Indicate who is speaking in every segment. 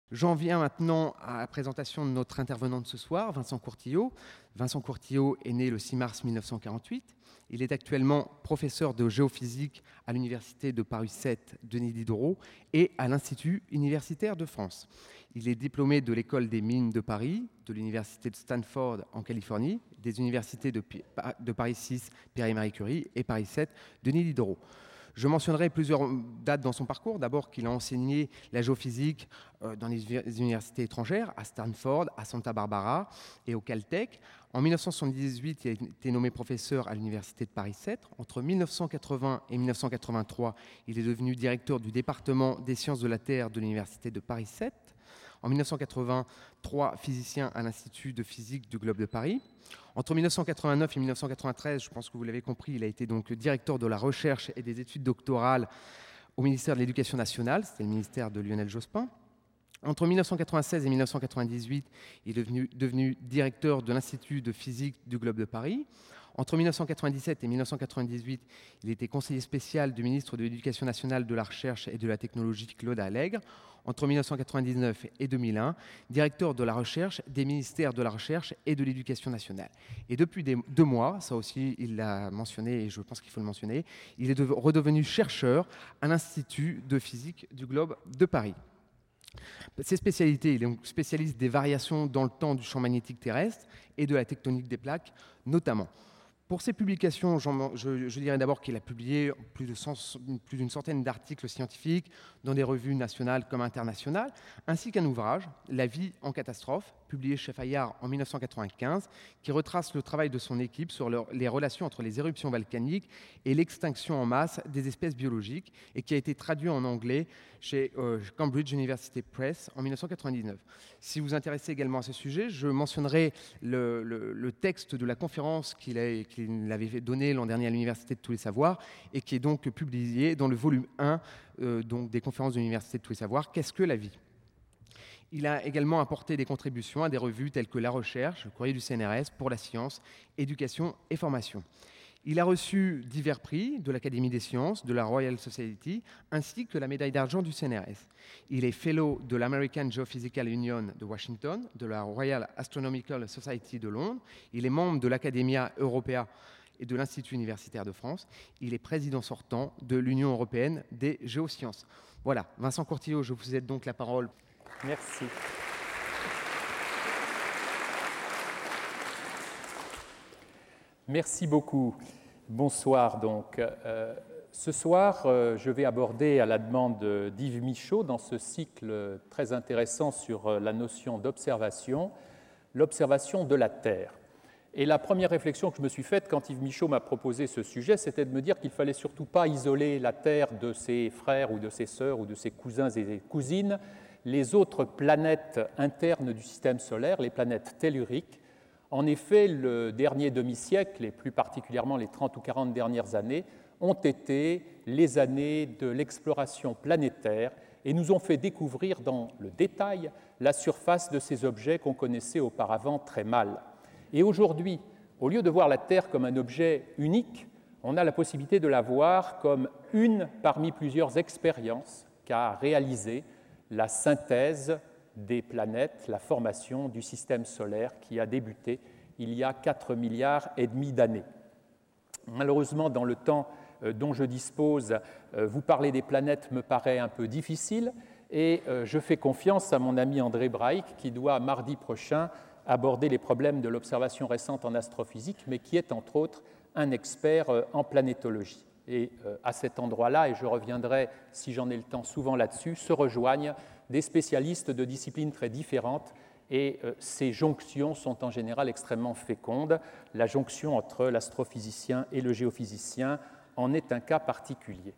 Speaker 1: J'en viens maintenant à la présentation de notre intervenant de ce soir, Vincent Courtillot. Vincent Courtillot est né le 6 mars 1948. Il est actuellement professeur de géophysique à l'Université de Paris 7 Denis Diderot et à l'Institut universitaire de France. Il est diplômé de l'École des mines de Paris, de l'Université de Stanford en Californie, des universités de Paris 6 Pierre et Marie Curie et Paris 7 Denis Diderot. Je mentionnerai plusieurs dates dans son parcours. D'abord qu'il a enseigné la géophysique dans les universités étrangères, à Stanford, à Santa Barbara et au Caltech. En 1978, il a été nommé professeur à l'université de Paris 7. Entre 1980 et 1983, il est devenu directeur du département des sciences de la Terre de l'université de Paris 7. En 1983, physicien à l'Institut de physique du Globe de Paris. Entre 1989 et 1993, je pense que vous l'avez compris, il a été donc directeur de la recherche et des études doctorales au ministère de l'Éducation nationale, c'était le ministère de Lionel Jospin. Entre 1996 et 1998, il est devenu directeur de l'Institut de physique du Globe de Paris. Entre 1997 et 1998, il était conseiller spécial du ministre de l'Éducation nationale, de la Recherche et de la Technologie, Claude Allègre. Entre 1999 et 2001, directeur de la recherche des ministères de la Recherche et de l'Éducation nationale. Et depuis 2 mois, ça aussi il l'a mentionné et je pense qu'il faut le mentionner, il est redevenu chercheur à l'Institut de physique du Globe de Paris. Ses spécialités, il est spécialiste des variations dans le temps du champ magnétique terrestre et de la tectonique des plaques notamment. Pour ses publications, je dirais d'abord qu'il a publié plus d'une centaine d'articles scientifiques dans des revues nationales comme internationales, ainsi qu'un ouvrage, La vie en catastrophe, publié chez Fayard en 1995, qui retrace le travail de son équipe sur les relations entre les éruptions volcaniques et l'extinction en masse des espèces biologiques, et qui a été traduit en anglais chez Cambridge University Press en 1999. Si vous vous intéressez également à ce sujet, je mentionnerai le texte de la conférence qu'il avait donné l'an dernier à l'Université de tous les savoirs et qui est donc publié dans le volume 1 donc des conférences de l'Université de tous les savoirs, Qu'est-ce que la vie ? Il a également apporté des contributions à des revues telles que La Recherche, le Courrier du CNRS, Pour la science, Éducation et formation. Il a reçu divers prix de l'Académie des sciences, de la Royal Society, ainsi que la médaille d'argent du CNRS. Il est fellow de l'American Geophysical Union de Washington, de la Royal Astronomical Society de Londres. Il est membre de l'Academia Europea et de l'Institut universitaire de France. Il est président sortant de l'Union européenne des géosciences. Voilà, Vincent Courtillot, je vous cède donc la parole.
Speaker 2: Merci. Merci beaucoup. Bonsoir donc. Ce soir, je vais aborder à la demande d'Yves Michaud dans ce cycle très intéressant sur la notion d'observation, l'observation de la Terre. Et la première réflexion que je me suis faite quand Yves Michaud m'a proposé ce sujet, c'était de me dire qu'il ne fallait surtout pas isoler la Terre de ses frères ou de ses sœurs ou de ses cousins et cousines, les autres planètes internes du système solaire, les planètes telluriques. En effet, le dernier demi-siècle, et plus particulièrement les 30 ou 40 dernières années, ont été les années de l'exploration planétaire et nous ont fait découvrir dans le détail la surface de ces objets qu'on connaissait auparavant très mal. Et aujourd'hui, au lieu de voir la Terre comme un objet unique, on a la possibilité de la voir comme une parmi plusieurs expériences qu'a réalisées la synthèse des planètes, la formation du système solaire qui a débuté il y a 4,5 milliards d'années. Malheureusement, dans le temps dont je dispose, vous parler des planètes me paraît un peu difficile et je fais confiance à mon ami André Braic qui doit, mardi prochain, aborder les problèmes de l'observation récente en astrophysique, mais qui est entre autres un expert en planétologie. Et à cet endroit-là, et je reviendrai si j'en ai le temps souvent là-dessus, se rejoignent des spécialistes de disciplines très différentes et ces jonctions sont en général extrêmement fécondes. La jonction entre l'astrophysicien et le géophysicien en est un cas particulier.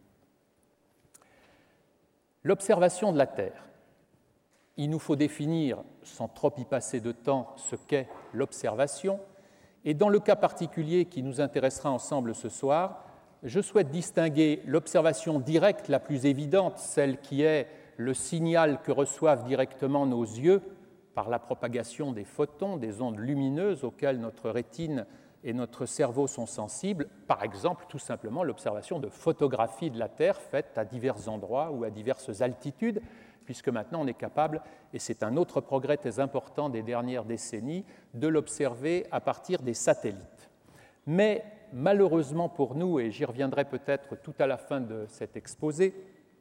Speaker 2: L'observation de la Terre. Il nous faut définir, sans trop y passer de temps, ce qu'est l'observation. Et dans le cas particulier qui nous intéressera ensemble ce soir, je souhaite distinguer l'observation directe la plus évidente, celle qui est le signal que reçoivent directement nos yeux par la propagation des photons, des ondes lumineuses auxquelles notre rétine et notre cerveau sont sensibles, par exemple, tout simplement, l'observation de photographies de la Terre faites à divers endroits ou à diverses altitudes, puisque maintenant on est capable, et c'est un autre progrès très important des dernières décennies, de l'observer à partir des satellites. Mais malheureusement pour nous, et j'y reviendrai peut-être tout à la fin de cet exposé,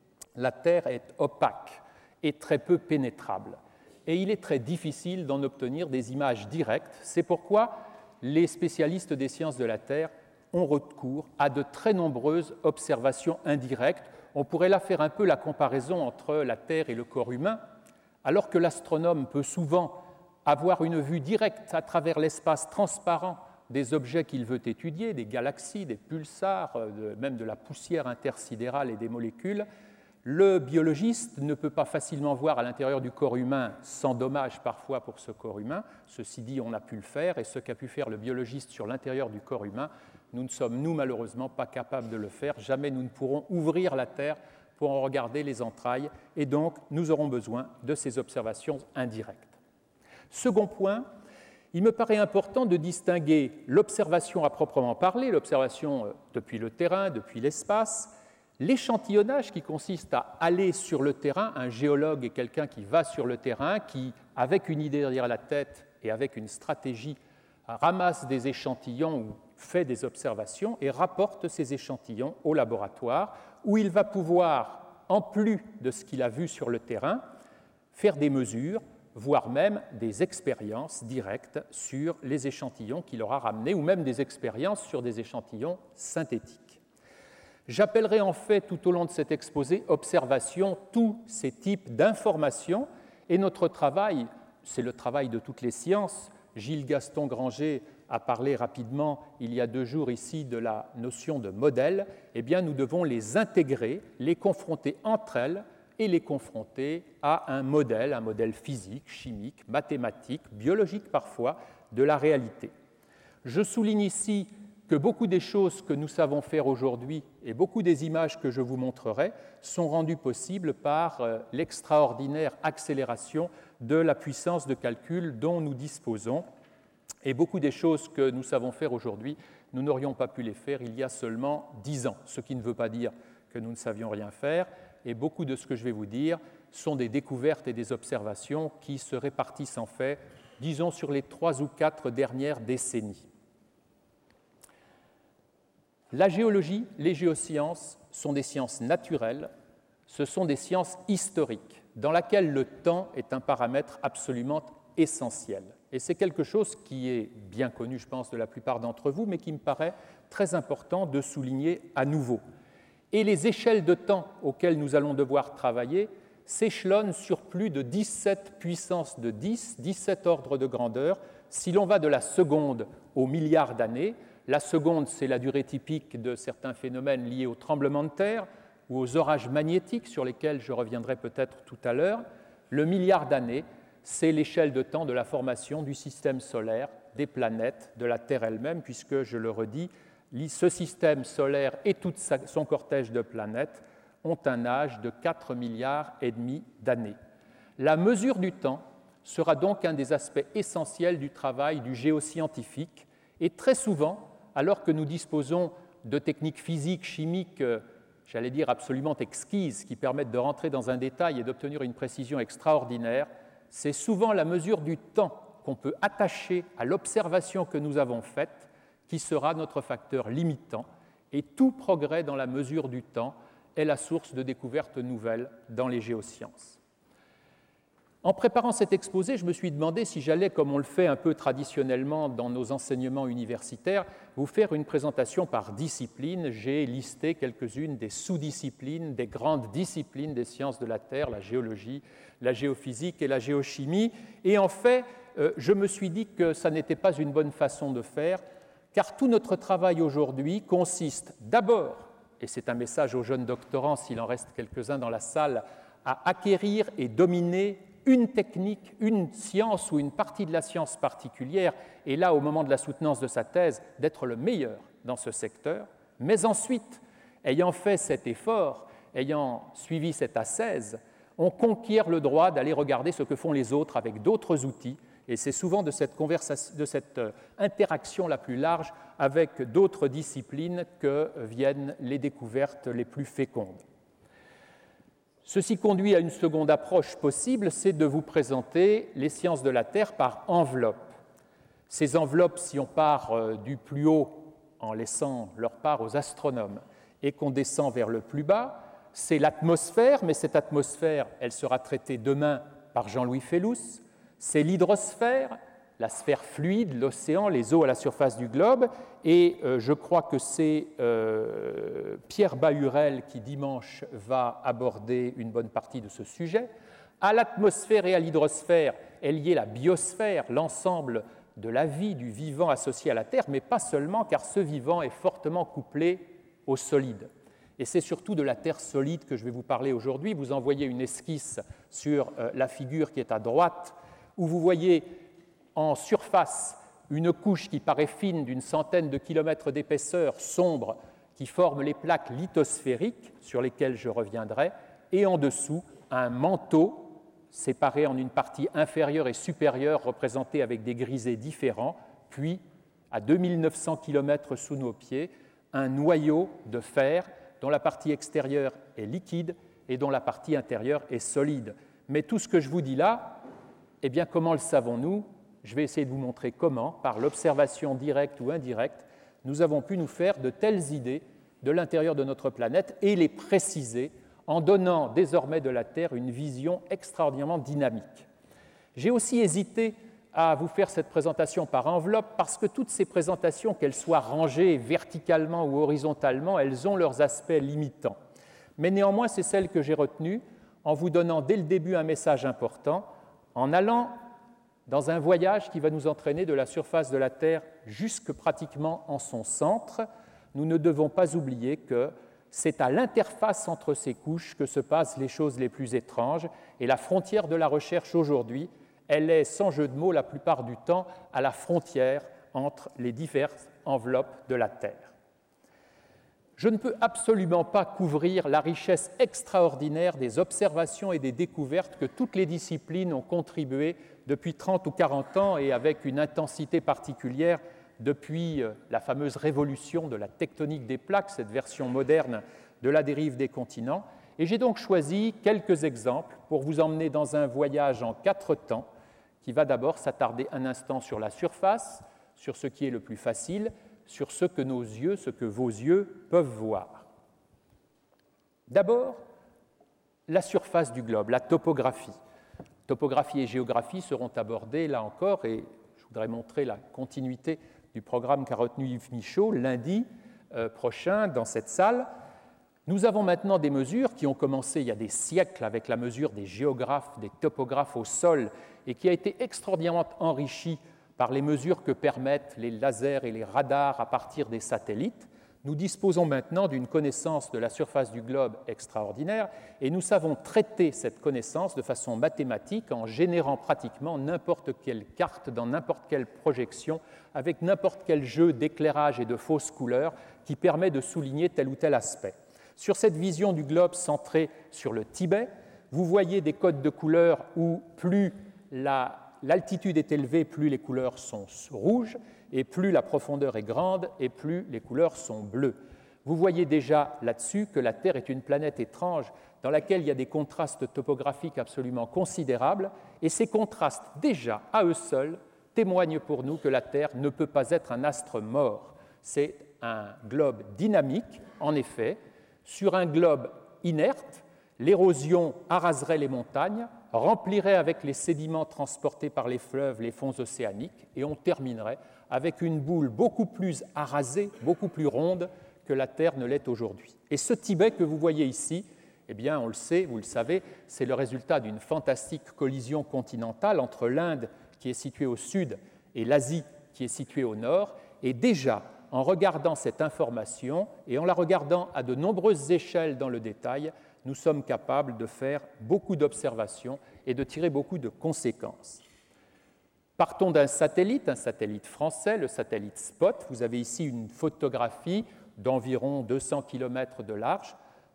Speaker 2: la Terre est opaque et très peu pénétrable. Et il est très difficile d'en obtenir des images directes. C'est pourquoi les spécialistes des sciences de la Terre ont recours à de très nombreuses observations indirectes. On pourrait là faire un peu la comparaison entre la Terre et le corps humain, alors que l'astronome peut souvent avoir une vue directe à travers l'espace transparent des objets qu'il veut étudier, des galaxies, des pulsars, même de la poussière intersidérale et des molécules. Le biologiste ne peut pas facilement voir à l'intérieur du corps humain, sans dommage parfois pour ce corps humain. Ceci dit, on a pu le faire, et ce qu'a pu faire le biologiste sur l'intérieur du corps humain, nous ne sommes, nous, malheureusement, pas capables de le faire. Jamais nous ne pourrons ouvrir la Terre pour en regarder les entrailles, et donc nous aurons besoin de ces observations indirectes. Second point, il me paraît important de distinguer l'observation à proprement parler, l'observation depuis le terrain, depuis l'espace, l'échantillonnage qui consiste à aller sur le terrain, un géologue est quelqu'un qui va sur le terrain, qui, avec une idée derrière la tête et avec une stratégie, ramasse des échantillons ou fait des observations et rapporte ces échantillons au laboratoire où il va pouvoir, en plus de ce qu'il a vu sur le terrain, faire des mesures, voire même des expériences directes sur les échantillons qu'il aura ramenés ou même des expériences sur des échantillons synthétiques. J'appellerai en fait tout au long de cet exposé observation tous ces types d'informations et notre travail, c'est le travail de toutes les sciences. Gilles Gaston Granger a parlé rapidement il y a 2 jours ici de la notion de modèle. Eh bien, nous devons les intégrer, les confronter entre elles et les confronter à un modèle physique, chimique, mathématique, biologique parfois, de la réalité. Je souligne ici que beaucoup des choses que nous savons faire aujourd'hui et beaucoup des images que je vous montrerai sont rendues possibles par l'extraordinaire accélération de la puissance de calcul dont nous disposons. Et beaucoup des choses que nous savons faire aujourd'hui, nous n'aurions pas pu les faire il y a seulement 10 ans, ce qui ne veut pas dire que nous ne savions rien faire. Et beaucoup de ce que je vais vous dire sont des découvertes et des observations qui se répartissent en fait, disons, sur les 3 ou 4 dernières décennies. La géologie, les géosciences sont des sciences naturelles, ce sont des sciences historiques, dans lesquelles le temps est un paramètre absolument essentiel. Et c'est quelque chose qui est bien connu, je pense, de la plupart d'entre vous, mais qui me paraît très important de souligner à nouveau. Et les échelles de temps auxquelles nous allons devoir travailler s'échelonnent sur plus de 17 puissance de 10, 17 ordres de grandeur, si l'on va de la seconde au milliard d'années. La seconde, c'est la durée typique de certains phénomènes liés aux tremblements de terre ou aux orages magnétiques sur lesquels je reviendrai peut-être tout à l'heure. Le milliard d'années, c'est l'échelle de temps de la formation du système solaire, des planètes, de la Terre elle-même, puisque, je le redis, ce système solaire et tout son cortège de planètes ont un âge de 4,5 milliards d'années. La mesure du temps sera donc un des aspects essentiels du travail du géoscientifique et très souvent, alors que nous disposons de techniques physiques, chimiques, j'allais dire absolument exquises, qui permettent de rentrer dans un détail et d'obtenir une précision extraordinaire, c'est souvent la mesure du temps qu'on peut attacher à l'observation que nous avons faite qui sera notre facteur limitant, et tout progrès dans la mesure du temps est la source de découvertes nouvelles dans les géosciences. En préparant cet exposé, je me suis demandé si j'allais, comme on le fait un peu traditionnellement dans nos enseignements universitaires, vous faire une présentation par discipline. J'ai listé quelques-unes des sous-disciplines, des grandes disciplines des sciences de la Terre, la géologie, la géophysique et la géochimie. Et en fait, je me suis dit que ça n'était pas une bonne façon de faire, car tout notre travail aujourd'hui consiste d'abord, et c'est un message aux jeunes doctorants, s'il en reste quelques-uns dans la salle, à acquérir et dominer une technique, une science ou une partie de la science particulière, et là, au moment de la soutenance de sa thèse, d'être le meilleur dans ce secteur, mais ensuite, ayant fait cet effort, ayant suivi cette ascèse, on conquiert le droit d'aller regarder ce que font les autres avec d'autres outils Et c'est souvent de cette interaction la plus large avec d'autres disciplines que viennent les découvertes les plus fécondes. Ceci conduit à une seconde approche possible, c'est de vous présenter les sciences de la Terre par enveloppes. Ces enveloppes, si on part du plus haut en laissant leur part aux astronomes et qu'on descend vers le plus bas, c'est l'atmosphère, mais cette atmosphère, elle sera traitée demain par Jean-Louis Fellous. C'est l'hydrosphère, la sphère fluide, l'océan, les eaux à la surface du globe. Et je crois que c'est Pierre Bahurel qui, dimanche, va aborder une bonne partie de ce sujet. À l'atmosphère et à l'hydrosphère est liée la biosphère, l'ensemble de la vie, du vivant associé à la Terre, mais pas seulement, car ce vivant est fortement couplé au solide. Et c'est surtout de la Terre solide que je vais vous parler aujourd'hui. Vous en voyez une esquisse sur la figure qui est à droite, où vous voyez en surface une couche qui paraît fine d'une centaine de kilomètres d'épaisseur, sombre, qui forme les plaques lithosphériques, sur lesquelles je reviendrai, et en dessous, un manteau séparé en une partie inférieure et supérieure, représentée avec des grisets différents, puis, à 2900 km sous nos pieds, un noyau de fer dont la partie extérieure est liquide et dont la partie intérieure est solide. Mais tout ce que je vous dis là, eh bien, comment le savons-nous? Je vais essayer de vous montrer comment, par l'observation directe ou indirecte, nous avons pu nous faire de telles idées de l'intérieur de notre planète et les préciser en donnant désormais de la Terre une vision extraordinairement dynamique. J'ai aussi hésité à vous faire cette présentation par enveloppe parce que toutes ces présentations, qu'elles soient rangées verticalement ou horizontalement, elles ont leurs aspects limitants. Mais néanmoins, c'est celle que j'ai retenue en vous donnant dès le début un message important, en allant dans un voyage qui va nous entraîner de la surface de la Terre jusque pratiquement en son centre. Nous ne devons pas oublier que c'est à l'interface entre ces couches que se passent les choses les plus étranges, et la frontière de la recherche aujourd'hui, elle est, sans jeu de mots, la plupart du temps, à la frontière entre les diverses enveloppes de la Terre. Je ne peux absolument pas couvrir la richesse extraordinaire des observations et des découvertes que toutes les disciplines ont contribué depuis 30 ou 40 ans et avec une intensité particulière depuis la fameuse révolution de la tectonique des plaques, cette version moderne de la dérive des continents. Et j'ai donc choisi quelques exemples pour vous emmener dans un voyage en 4 temps qui va d'abord s'attarder un instant sur la surface, sur ce qui est le plus facile, sur ce que nos yeux, ce que vos yeux peuvent voir. D'abord, la surface du globe, la topographie. Topographie et géographie seront abordées là encore, et je voudrais montrer la continuité du programme qu'a retenu Yves Michaud lundi prochain dans cette salle. Nous avons maintenant des mesures qui ont commencé il y a des siècles avec la mesure des géographes, des topographes au sol, et qui a été extraordinairement enrichie par les mesures que permettent les lasers et les radars à partir des satellites. Nous disposons maintenant d'une connaissance de la surface du globe extraordinaire et nous savons traiter cette connaissance de façon mathématique en générant pratiquement n'importe quelle carte dans n'importe quelle projection avec n'importe quel jeu d'éclairage et de fausses couleurs qui permet de souligner tel ou tel aspect. Sur cette vision du globe centrée sur le Tibet, vous voyez des codes de couleurs où plus l'altitude est élevée, plus les couleurs sont rouges, et plus la profondeur est grande, et plus les couleurs sont bleues. Vous voyez déjà là-dessus que la Terre est une planète étrange dans laquelle il y a des contrastes topographiques absolument considérables, et ces contrastes, déjà, à eux seuls, témoignent pour nous que la Terre ne peut pas être un astre mort. C'est un globe dynamique, en effet. Sur un globe inerte, l'érosion araserait les montagnes, remplirait avec les sédiments transportés par les fleuves les fonds océaniques, et on terminerait avec une boule beaucoup plus arasée, beaucoup plus ronde que la Terre ne l'est aujourd'hui. Et ce Tibet que vous voyez ici, eh bien, on le sait, vous le savez, c'est le résultat d'une fantastique collision continentale entre l'Inde, qui est située au sud, et l'Asie, qui est située au nord. Et déjà, en regardant cette information et en la regardant à de nombreuses échelles dans le détail, nous sommes capables de faire beaucoup d'observations et de tirer beaucoup de conséquences. Partons d'un satellite français, le satellite SPOT. Vous avez ici une photographie d'environ 200 km de large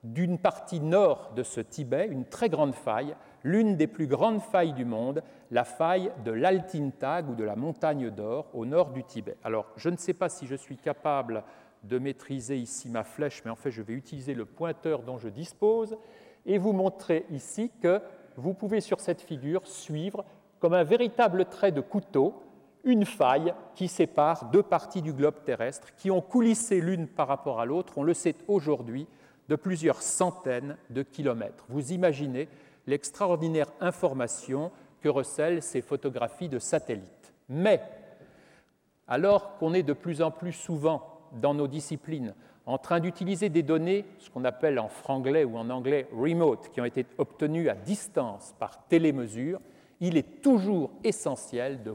Speaker 2: d'une partie nord de ce Tibet, une très grande faille, l'une des plus grandes failles du monde, la faille de l'Altintag ou de la montagne d'or au nord du Tibet. Alors, je ne sais pas si je suis capable de maîtriser ici ma flèche, mais en fait, je vais utiliser le pointeur dont je dispose et vous montrer ici que vous pouvez, sur cette figure, suivre comme un véritable trait de couteau une faille qui sépare deux parties du globe terrestre qui ont coulissé l'une par rapport à l'autre, on le sait aujourd'hui, de plusieurs centaines de kilomètres. Vous imaginez l'extraordinaire information que recèlent ces photographies de satellites. Mais, alors qu'on est de plus en plus souvent dans nos disciplines en train d'utiliser des données, ce qu'on appelle en franglais ou en anglais remote, qui ont été obtenues à distance par télémesure, il est toujours essentiel de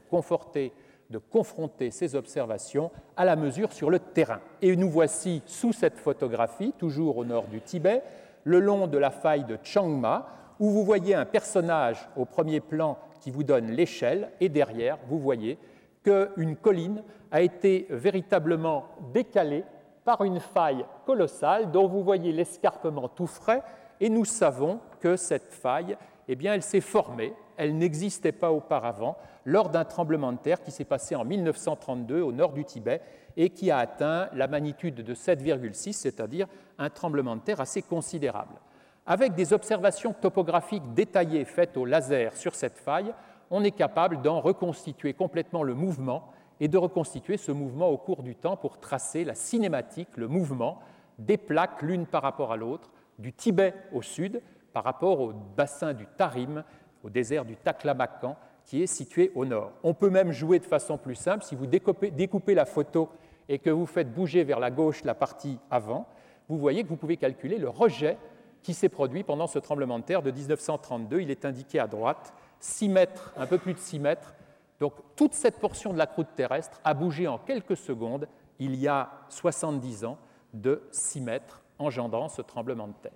Speaker 2: confronter ces observations à la mesure sur le terrain. Et nous voici sous cette photographie, toujours au nord du Tibet, le long de la faille de Chiang Ma, où vous voyez un personnage au premier plan qui vous donne l'échelle, et derrière, vous voyez qu'une colline a été véritablement décalée par une faille colossale dont vous voyez l'escarpement tout frais, et nous savons que cette faille, eh bien, elle s'est formée, elle n'existait pas auparavant, lors d'un tremblement de terre qui s'est passé en 1932 au nord du Tibet et qui a atteint la magnitude de 7,6, c'est-à-dire un tremblement de terre assez considérable. Avec des observations topographiques détaillées faites au laser sur cette faille, on est capable d'en reconstituer complètement le mouvement et de reconstituer ce mouvement au cours du temps pour tracer la cinématique, le mouvement des plaques l'une par rapport à l'autre, du Tibet au sud par rapport au bassin du Tarim, au désert du Taklamakan, qui est situé au nord. On peut même jouer de façon plus simple. Si vous découpez la photo et que vous faites bouger vers la gauche la partie avant, vous voyez que vous pouvez calculer le rejet qui s'est produit pendant ce tremblement de terre de 1932. Il est indiqué à droite, 6 mètres, un peu plus de 6 mètres. Donc toute cette portion de la croûte terrestre a bougé en quelques secondes, il y a 70 ans, de 6 mètres, engendrant ce tremblement de terre.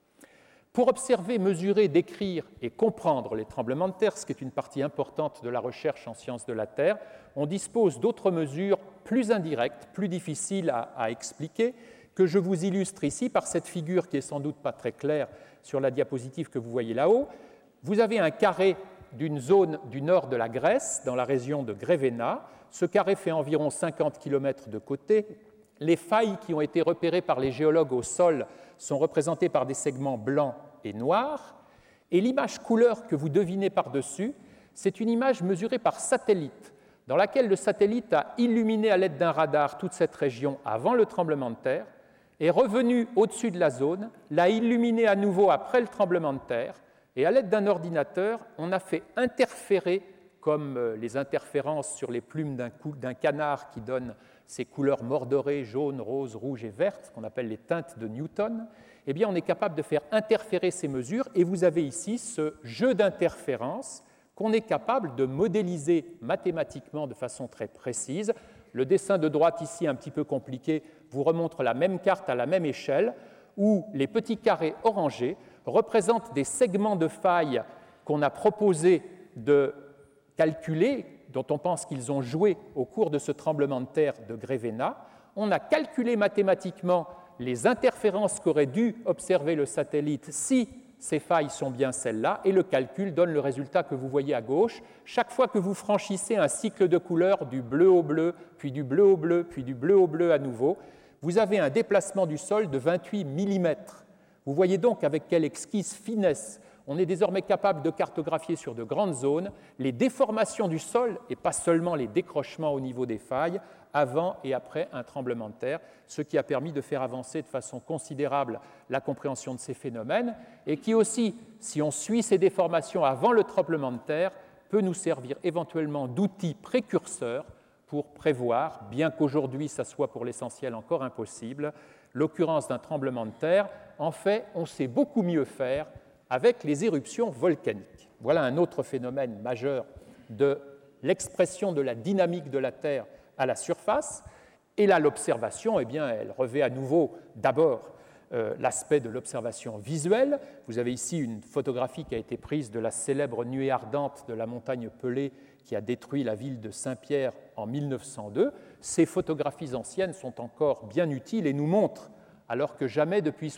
Speaker 2: Pour observer, mesurer, décrire et comprendre les tremblements de terre, ce qui est une partie importante de la recherche en sciences de la Terre, on dispose d'autres mesures plus indirectes, plus difficiles à expliquer, que je vous illustre ici par cette figure qui est sans doute pas très claire sur la diapositive que vous voyez là-haut. Vous avez un carré d'une zone du nord de la Grèce, dans la région de Grevena. Ce carré fait environ 50 km de côté. Les failles qui ont été repérées par les géologues au sol sont représentées par des segments blancs et noirs. Et l'image couleur que vous devinez par-dessus, c'est une image mesurée par satellite, dans laquelle le satellite a illuminé à l'aide d'un radar toute cette région avant le tremblement de terre, est revenu au-dessus de la zone, l'a illuminé à nouveau après le tremblement de terre, et à l'aide d'un ordinateur, on a fait interférer, comme les interférences sur les plumes d'un canard qui donnent ces couleurs mordorées, jaune, rose, rouge et verte, qu'on appelle les teintes de Newton, eh bien, on est capable de faire interférer ces mesures, et vous avez ici ce jeu d'interférences qu'on est capable de modéliser mathématiquement de façon très précise. Le dessin de droite ici, un petit peu compliqué, vous remontre la même carte à la même échelle, où les petits carrés orangés représentent des segments de failles qu'on a proposé de calculer, dont on pense qu'ils ont joué au cours de ce tremblement de terre de Grevena. On a calculé mathématiquement les interférences qu'aurait dû observer le satellite si ces failles sont bien celles-là, et le calcul donne le résultat que vous voyez à gauche. Chaque fois que vous franchissez un cycle de couleurs du bleu au bleu, puis du bleu au bleu, puis du bleu au bleu à nouveau, vous avez un déplacement du sol de 28 mm. Vous voyez donc avec quelle exquise finesse on est désormais capable de cartographier sur de grandes zones les déformations du sol, et pas seulement les décrochements au niveau des failles, avant et après un tremblement de terre, ce qui a permis de faire avancer de façon considérable la compréhension de ces phénomènes, et qui aussi, si on suit ces déformations avant le tremblement de terre, peut nous servir éventuellement d'outil précurseur pour prévoir, bien qu'aujourd'hui ça soit pour l'essentiel encore impossible, l'occurrence d'un tremblement de terre. En fait, on sait beaucoup mieux faire avec les éruptions volcaniques. Voilà un autre phénomène majeur de l'expression de la dynamique de la Terre à la surface. Et là, l'observation, eh bien, elle revêt à nouveau d'abord l'aspect de l'observation visuelle. Vous avez ici une photographie qui a été prise de la célèbre nuée ardente de la montagne Pelée qui a détruit la ville de Saint-Pierre en 1902. Ces photographies anciennes sont encore bien utiles et nous montrent alors que jamais depuis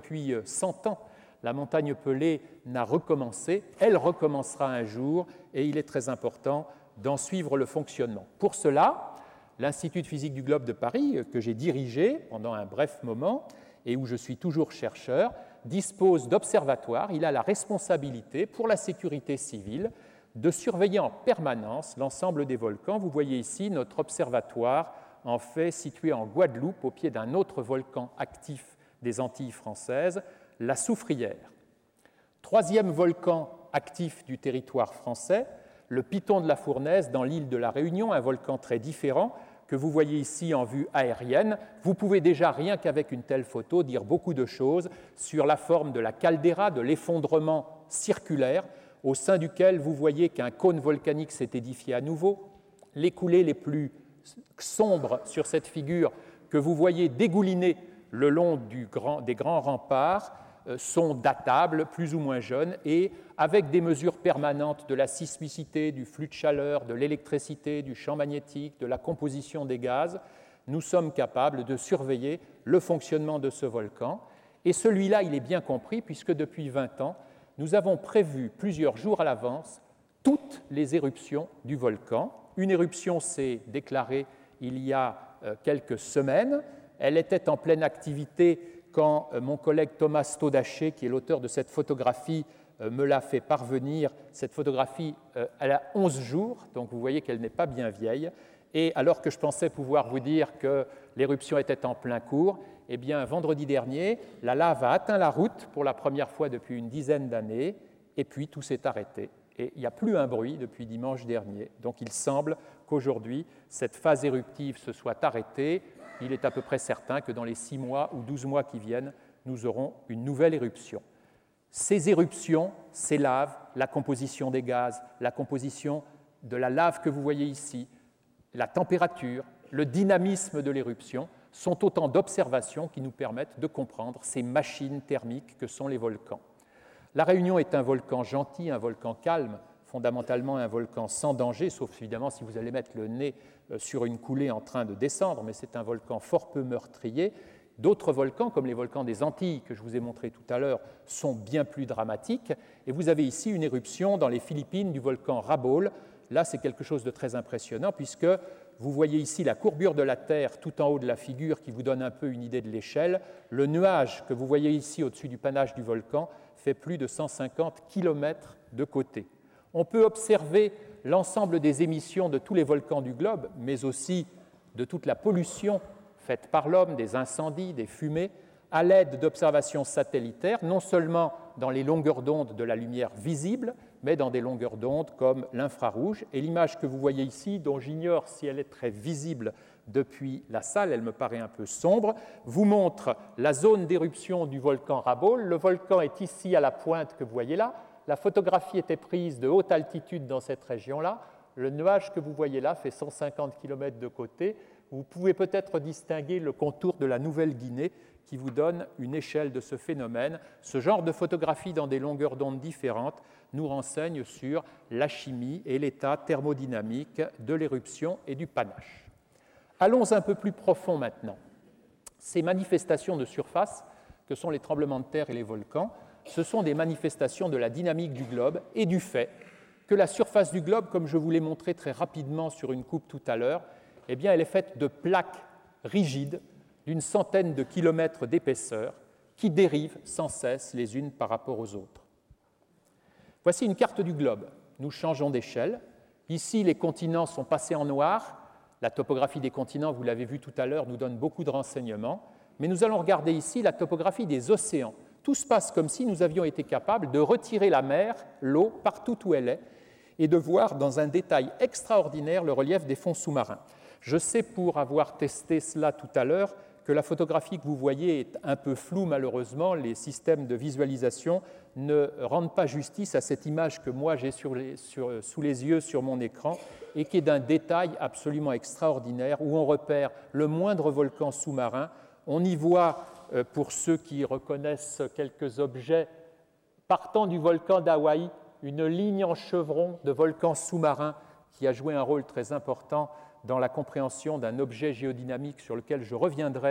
Speaker 2: 100 ans, la montagne Pelée n'a recommencé. Elle recommencera un jour et il est très important d'en suivre le fonctionnement. Pour cela, l'Institut de physique du globe de Paris, que j'ai dirigé pendant un bref moment et où je suis toujours chercheur, dispose d'observatoires. Il a la responsabilité pour la sécurité civile de surveiller en permanence l'ensemble des volcans. Vous voyez ici notre observatoire en fait situé en Guadeloupe, au pied d'un autre volcan actif des Antilles françaises, la Soufrière. Troisième volcan actif du territoire français, le Piton de la Fournaise dans l'île de la Réunion, un volcan très différent que vous voyez ici en vue aérienne. Vous pouvez déjà, rien qu'avec une telle photo, dire beaucoup de choses sur la forme de la caldeira, de l'effondrement circulaire, au sein duquel vous voyez qu'un cône volcanique s'est édifié à nouveau. Les coulées les plus sombres sur cette figure que vous voyez dégouliner le long des grands remparts sont datables, plus ou moins jeunes, et avec des mesures permanentes de la sismicité, du flux de chaleur, de l'électricité, du champ magnétique, de la composition des gaz, nous sommes capables de surveiller le fonctionnement de ce volcan. Et celui-là, il est bien compris, puisque depuis 20 ans, nous avons prévu plusieurs jours à l'avance toutes les éruptions du volcan. Une éruption s'est déclarée il y a quelques semaines. Elle était en pleine activité quand mon collègue Thomas Staudaché, qui est l'auteur de cette photographie, me l'a fait parvenir. Cette photographie, elle a 11 jours, donc vous voyez qu'elle n'est pas bien vieille. Et alors que je pensais pouvoir vous dire que l'éruption était en plein cours, eh bien, vendredi dernier, la lave a atteint la route pour la première fois depuis une dizaine d'années, et puis tout s'est arrêté. Et il n'y a plus un bruit depuis dimanche dernier. Donc il semble qu'aujourd'hui, cette phase éruptive se soit arrêtée. Il est à peu près certain que dans les 6 mois ou 12 mois qui viennent, nous aurons une nouvelle éruption. Ces éruptions, ces laves, la composition des gaz, la composition de la lave que vous voyez ici, la température, le dynamisme de l'éruption sont autant d'observations qui nous permettent de comprendre ces machines thermiques que sont les volcans. La Réunion est un volcan gentil, un volcan calme, fondamentalement un volcan sans danger, sauf évidemment si vous allez mettre le nez sur une coulée en train de descendre, mais c'est un volcan fort peu meurtrier. D'autres volcans, comme les volcans des Antilles, que je vous ai montré tout à l'heure, sont bien plus dramatiques. Et vous avez ici une éruption dans les Philippines du volcan Rabaul. Là, c'est quelque chose de très impressionnant, puisque vous voyez ici la courbure de la Terre tout en haut de la figure qui vous donne un peu une idée de l'échelle. Le nuage que vous voyez ici au-dessus du panache du volcan fait plus de 150 km de côté. On peut observer l'ensemble des émissions de tous les volcans du globe, mais aussi de toute la pollution faite par l'homme, des incendies, des fumées, à l'aide d'observations satellitaires, non seulement dans les longueurs d'onde de la lumière visible, mais dans des longueurs d'onde comme l'infrarouge. Et l'image que vous voyez ici, dont j'ignore si elle est très visible depuis la salle, elle me paraît un peu sombre, vous montre la zone d'éruption du volcan Rabaul. Le volcan est ici à la pointe que vous voyez là. La photographie était prise de haute altitude dans cette région-là. Le nuage que vous voyez là fait 150 km de côté. Vous pouvez peut-être distinguer le contour de la Nouvelle-Guinée qui vous donne une échelle de ce phénomène. Ce genre de photographie dans des longueurs d'onde différentes nous renseigne sur la chimie et l'état thermodynamique de l'éruption et du panache. Allons un peu plus profond maintenant. Ces manifestations de surface, que sont les tremblements de terre et les volcans, ce sont des manifestations de la dynamique du globe et du fait que la surface du globe, comme je vous l'ai montré très rapidement sur une coupe tout à l'heure, eh bien, elle est faite de plaques rigides d'une centaine de kilomètres d'épaisseur qui dérivent sans cesse les unes par rapport aux autres. Voici une carte du globe. Nous changeons d'échelle. Ici, les continents sont passés en noir. La topographie des continents, vous l'avez vu tout à l'heure, nous donne beaucoup de renseignements. Mais nous allons regarder ici la topographie des océans. Tout se passe comme si nous avions été capables de retirer la mer, l'eau, partout où elle est, et de voir dans un détail extraordinaire le relief des fonds sous-marins. Je sais, pour avoir testé cela tout à l'heure, que la photographie que vous voyez est un peu floue, malheureusement. Les systèmes de visualisation ne rendent pas justice à cette image que moi j'ai sous les yeux sur mon écran et qui est d'un détail absolument extraordinaire, où on repère le moindre volcan sous-marin. On y voit, pour ceux qui reconnaissent quelques objets, partant du volcan d'Hawaï, une ligne en chevron de volcans sous-marins qui a joué un rôle très important dans la compréhension d'un objet géodynamique sur lequel je reviendrai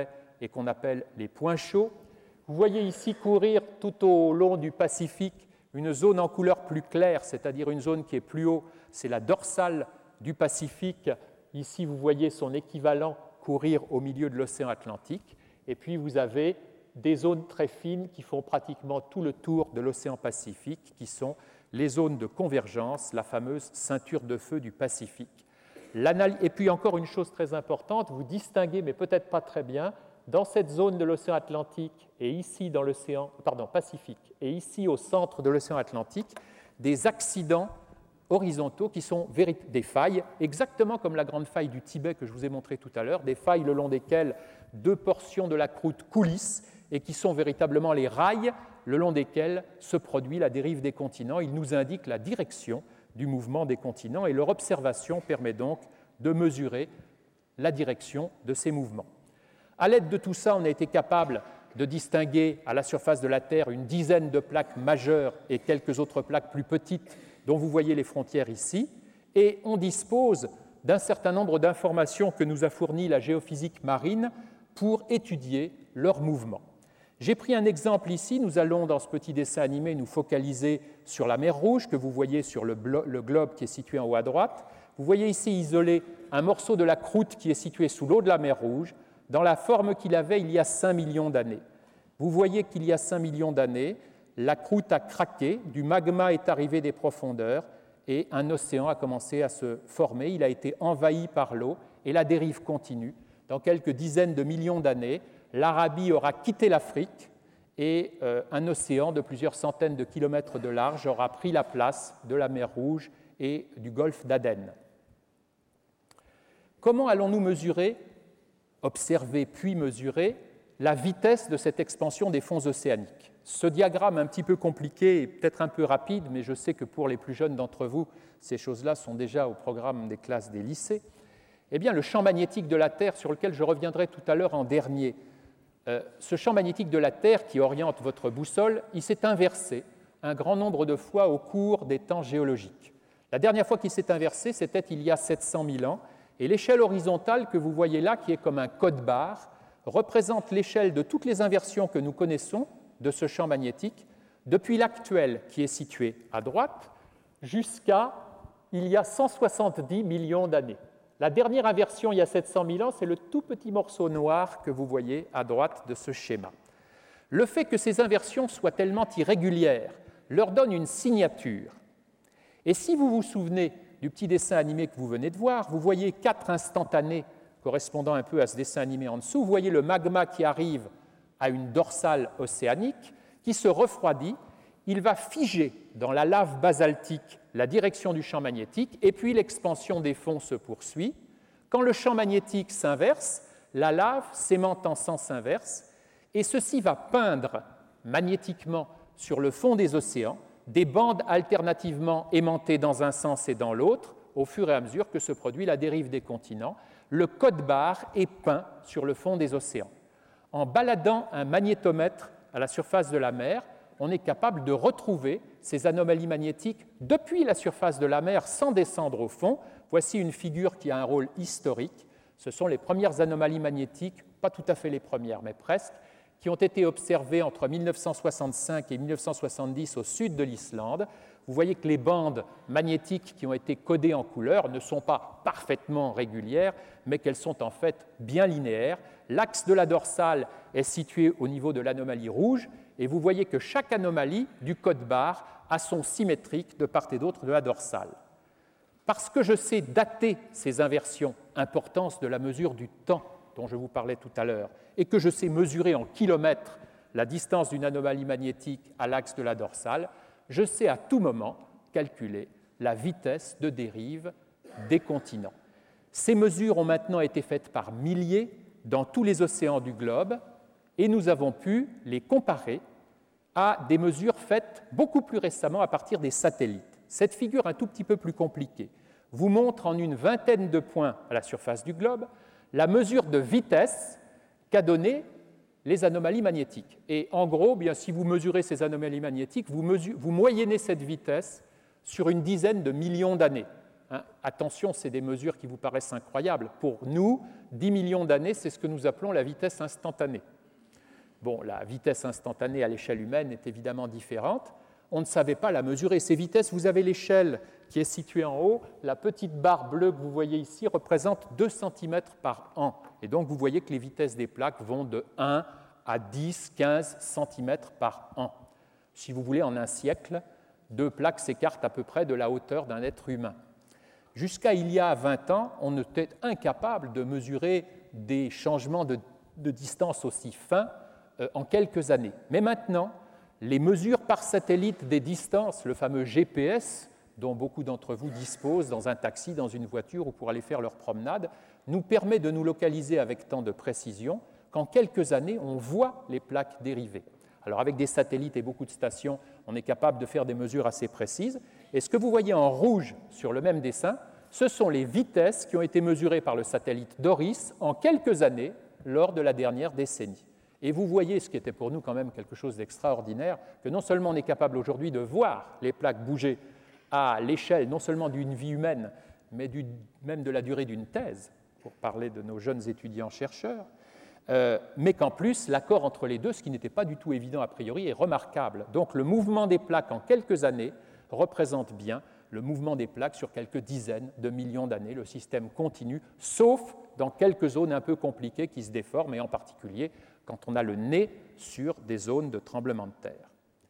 Speaker 2: et qu'on appelle les points chauds. Vous voyez ici courir tout au long du Pacifique une zone en couleur plus claire, c'est-à-dire une zone qui est plus haut, c'est la dorsale du Pacifique. Ici, vous voyez son équivalent courir au milieu de l'océan Atlantique. Et puis, vous avez des zones très fines qui font pratiquement tout le tour de l'océan Pacifique, qui sont les zones de convergence, la fameuse ceinture de feu du Pacifique. Et puis encore une chose très importante, vous distinguez, mais peut-être pas très bien, dans cette zone de l'océan Atlantique et ici dans l'océan Pacifique et ici au centre de l'océan Atlantique, des accidents horizontaux qui sont des failles, exactement comme la grande faille du Tibet que je vous ai montré tout à l'heure, des failles le long desquelles deux portions de la croûte coulissent et qui sont véritablement les rails le long desquels se produit la dérive des continents. Ils nous indiquent la direction du mouvement des continents et leur observation permet donc de mesurer la direction de ces mouvements. À l'aide de tout ça, on a été capable de distinguer à la surface de la Terre une dizaine de plaques majeures et quelques autres plaques plus petites dont vous voyez les frontières ici, et on dispose d'un certain nombre d'informations que nous a fournies la géophysique marine pour étudier leur mouvement. J'ai pris un exemple ici, nous allons dans ce petit dessin animé nous focaliser sur la mer Rouge que vous voyez sur le globe qui est situé en haut à droite. Vous voyez ici isolé un morceau de la croûte qui est situé sous l'eau de la mer Rouge, dans la forme qu'il avait il y a 5 millions d'années. Vous voyez qu'il y a 5 millions d'années, la croûte a craqué, du magma est arrivé des profondeurs et un océan a commencé à se former. Il a été envahi par l'eau et la dérive continue. Dans quelques dizaines de millions d'années, l'Arabie aura quitté l'Afrique et un océan de plusieurs centaines de kilomètres de large aura pris la place de la mer Rouge et du golfe d'Aden. Comment allons-nous mesurer, observer puis mesurer la vitesse de cette expansion des fonds océaniques? Ce diagramme un petit peu compliqué et peut-être un peu rapide, mais je sais que pour les plus jeunes d'entre vous, ces choses-là sont déjà au programme des classes des lycées. Eh bien, le champ magnétique de la Terre, sur lequel je reviendrai tout à l'heure en dernier, ce champ magnétique de la Terre qui oriente votre boussole, il s'est inversé un grand nombre de fois au cours des temps géologiques. La dernière fois qu'il s'est inversé, c'était il y a 700 000 ans, et l'échelle horizontale que vous voyez là, qui est comme un code-barre, représente l'échelle de toutes les inversions que nous connaissons de ce champ magnétique, depuis l'actuel qui est situé à droite, jusqu'à il y a 170 millions d'années. La dernière inversion, il y a 700 000 ans, c'est le tout petit morceau noir que vous voyez à droite de ce schéma. Le fait que ces inversions soient tellement irrégulières leur donne une signature. Et si vous vous souvenez du petit dessin animé que vous venez de voir, vous voyez 4 instantanés correspondant un peu à ce dessin animé en dessous. Vous voyez le magma qui arrive à une dorsale océanique, qui se refroidit. Il va figer dans la lave basaltique la direction du champ magnétique, et puis l'expansion des fonds se poursuit. Quand le champ magnétique s'inverse, la lave s'aimante en sens inverse, et ceci va peindre magnétiquement sur le fond des océans des bandes alternativement aimantées dans un sens et dans l'autre, au fur et à mesure que se produit la dérive des continents. Le code-barre est peint sur le fond des océans. En baladant un magnétomètre à la surface de la mer, on est capable de retrouver ces anomalies magnétiques depuis la surface de la mer sans descendre au fond. Voici une figure qui a un rôle historique. Ce sont les premières anomalies magnétiques, pas tout à fait les premières, mais presque, qui ont été observées entre 1965 et 1970 au sud de l'Islande. Vous voyez que les bandes magnétiques qui ont été codées en couleur ne sont pas parfaitement régulières, mais qu'elles sont en fait bien linéaires. L'axe de la dorsale est situé au niveau de l'anomalie rouge, et vous voyez que chaque anomalie du code-barre a son symétrique de part et d'autre de la dorsale. Parce que je sais dater ces inversions, importance de la mesure du temps dont je vous parlais tout à l'heure, et que je sais mesurer en kilomètres la distance d'une anomalie magnétique à l'axe de la dorsale, je sais à tout moment calculer la vitesse de dérive des continents. Ces mesures ont maintenant été faites par milliers dans tous les océans du globe, et nous avons pu les comparer à des mesures faites beaucoup plus récemment à partir des satellites. Cette figure un tout petit peu plus compliquée vous montre en une vingtaine de points à la surface du globe la mesure de vitesse qu'a donnée les anomalies magnétiques. Et en gros, bien, si vous mesurez ces anomalies magnétiques, vous moyennez cette vitesse sur une dizaine de millions d'années. Hein. Attention, c'est des mesures qui vous paraissent incroyables. Pour nous, 10 millions d'années, c'est ce que nous appelons la vitesse instantanée. Bon, la vitesse instantanée à l'échelle humaine est évidemment différente. On ne savait pas la mesurer. Ces vitesses, vous avez l'échelle qui est située en haut. La petite barre bleue que vous voyez ici représente 2 cm par an. Et donc, vous voyez que les vitesses des plaques vont de 1 à 10, 15 cm par an. Si vous voulez, en un siècle, 2 plaques s'écartent à peu près de la hauteur d'un être humain. Jusqu'à il y a 20 ans, on était incapable de mesurer des changements de distance aussi fins en quelques années. Mais maintenant, les mesures par satellite des distances, le fameux GPS, dont beaucoup d'entre vous disposent dans un taxi, dans une voiture ou pour aller faire leur promenade, nous permet de nous localiser avec tant de précision qu'en quelques années, on voit les plaques dériver. Alors avec des satellites et beaucoup de stations, on est capable de faire des mesures assez précises. Et ce que vous voyez en rouge sur le même dessin, ce sont les vitesses qui ont été mesurées par le satellite Doris en quelques années lors de la dernière décennie. Et vous voyez, ce qui était pour nous quand même quelque chose d'extraordinaire, que non seulement on est capable aujourd'hui de voir les plaques bouger à l'échelle non seulement d'une vie humaine, mais même de la durée d'une thèse, pour parler de nos jeunes étudiants-chercheurs, mais qu'en plus, l'accord entre les deux, ce qui n'était pas du tout évident a priori, est remarquable. Donc le mouvement des plaques en quelques années représente bien le mouvement des plaques sur quelques dizaines de millions d'années. Le système continue, sauf dans quelques zones un peu compliquées qui se déforment, et en particulier quand on a le nez sur des zones de tremblement de terre.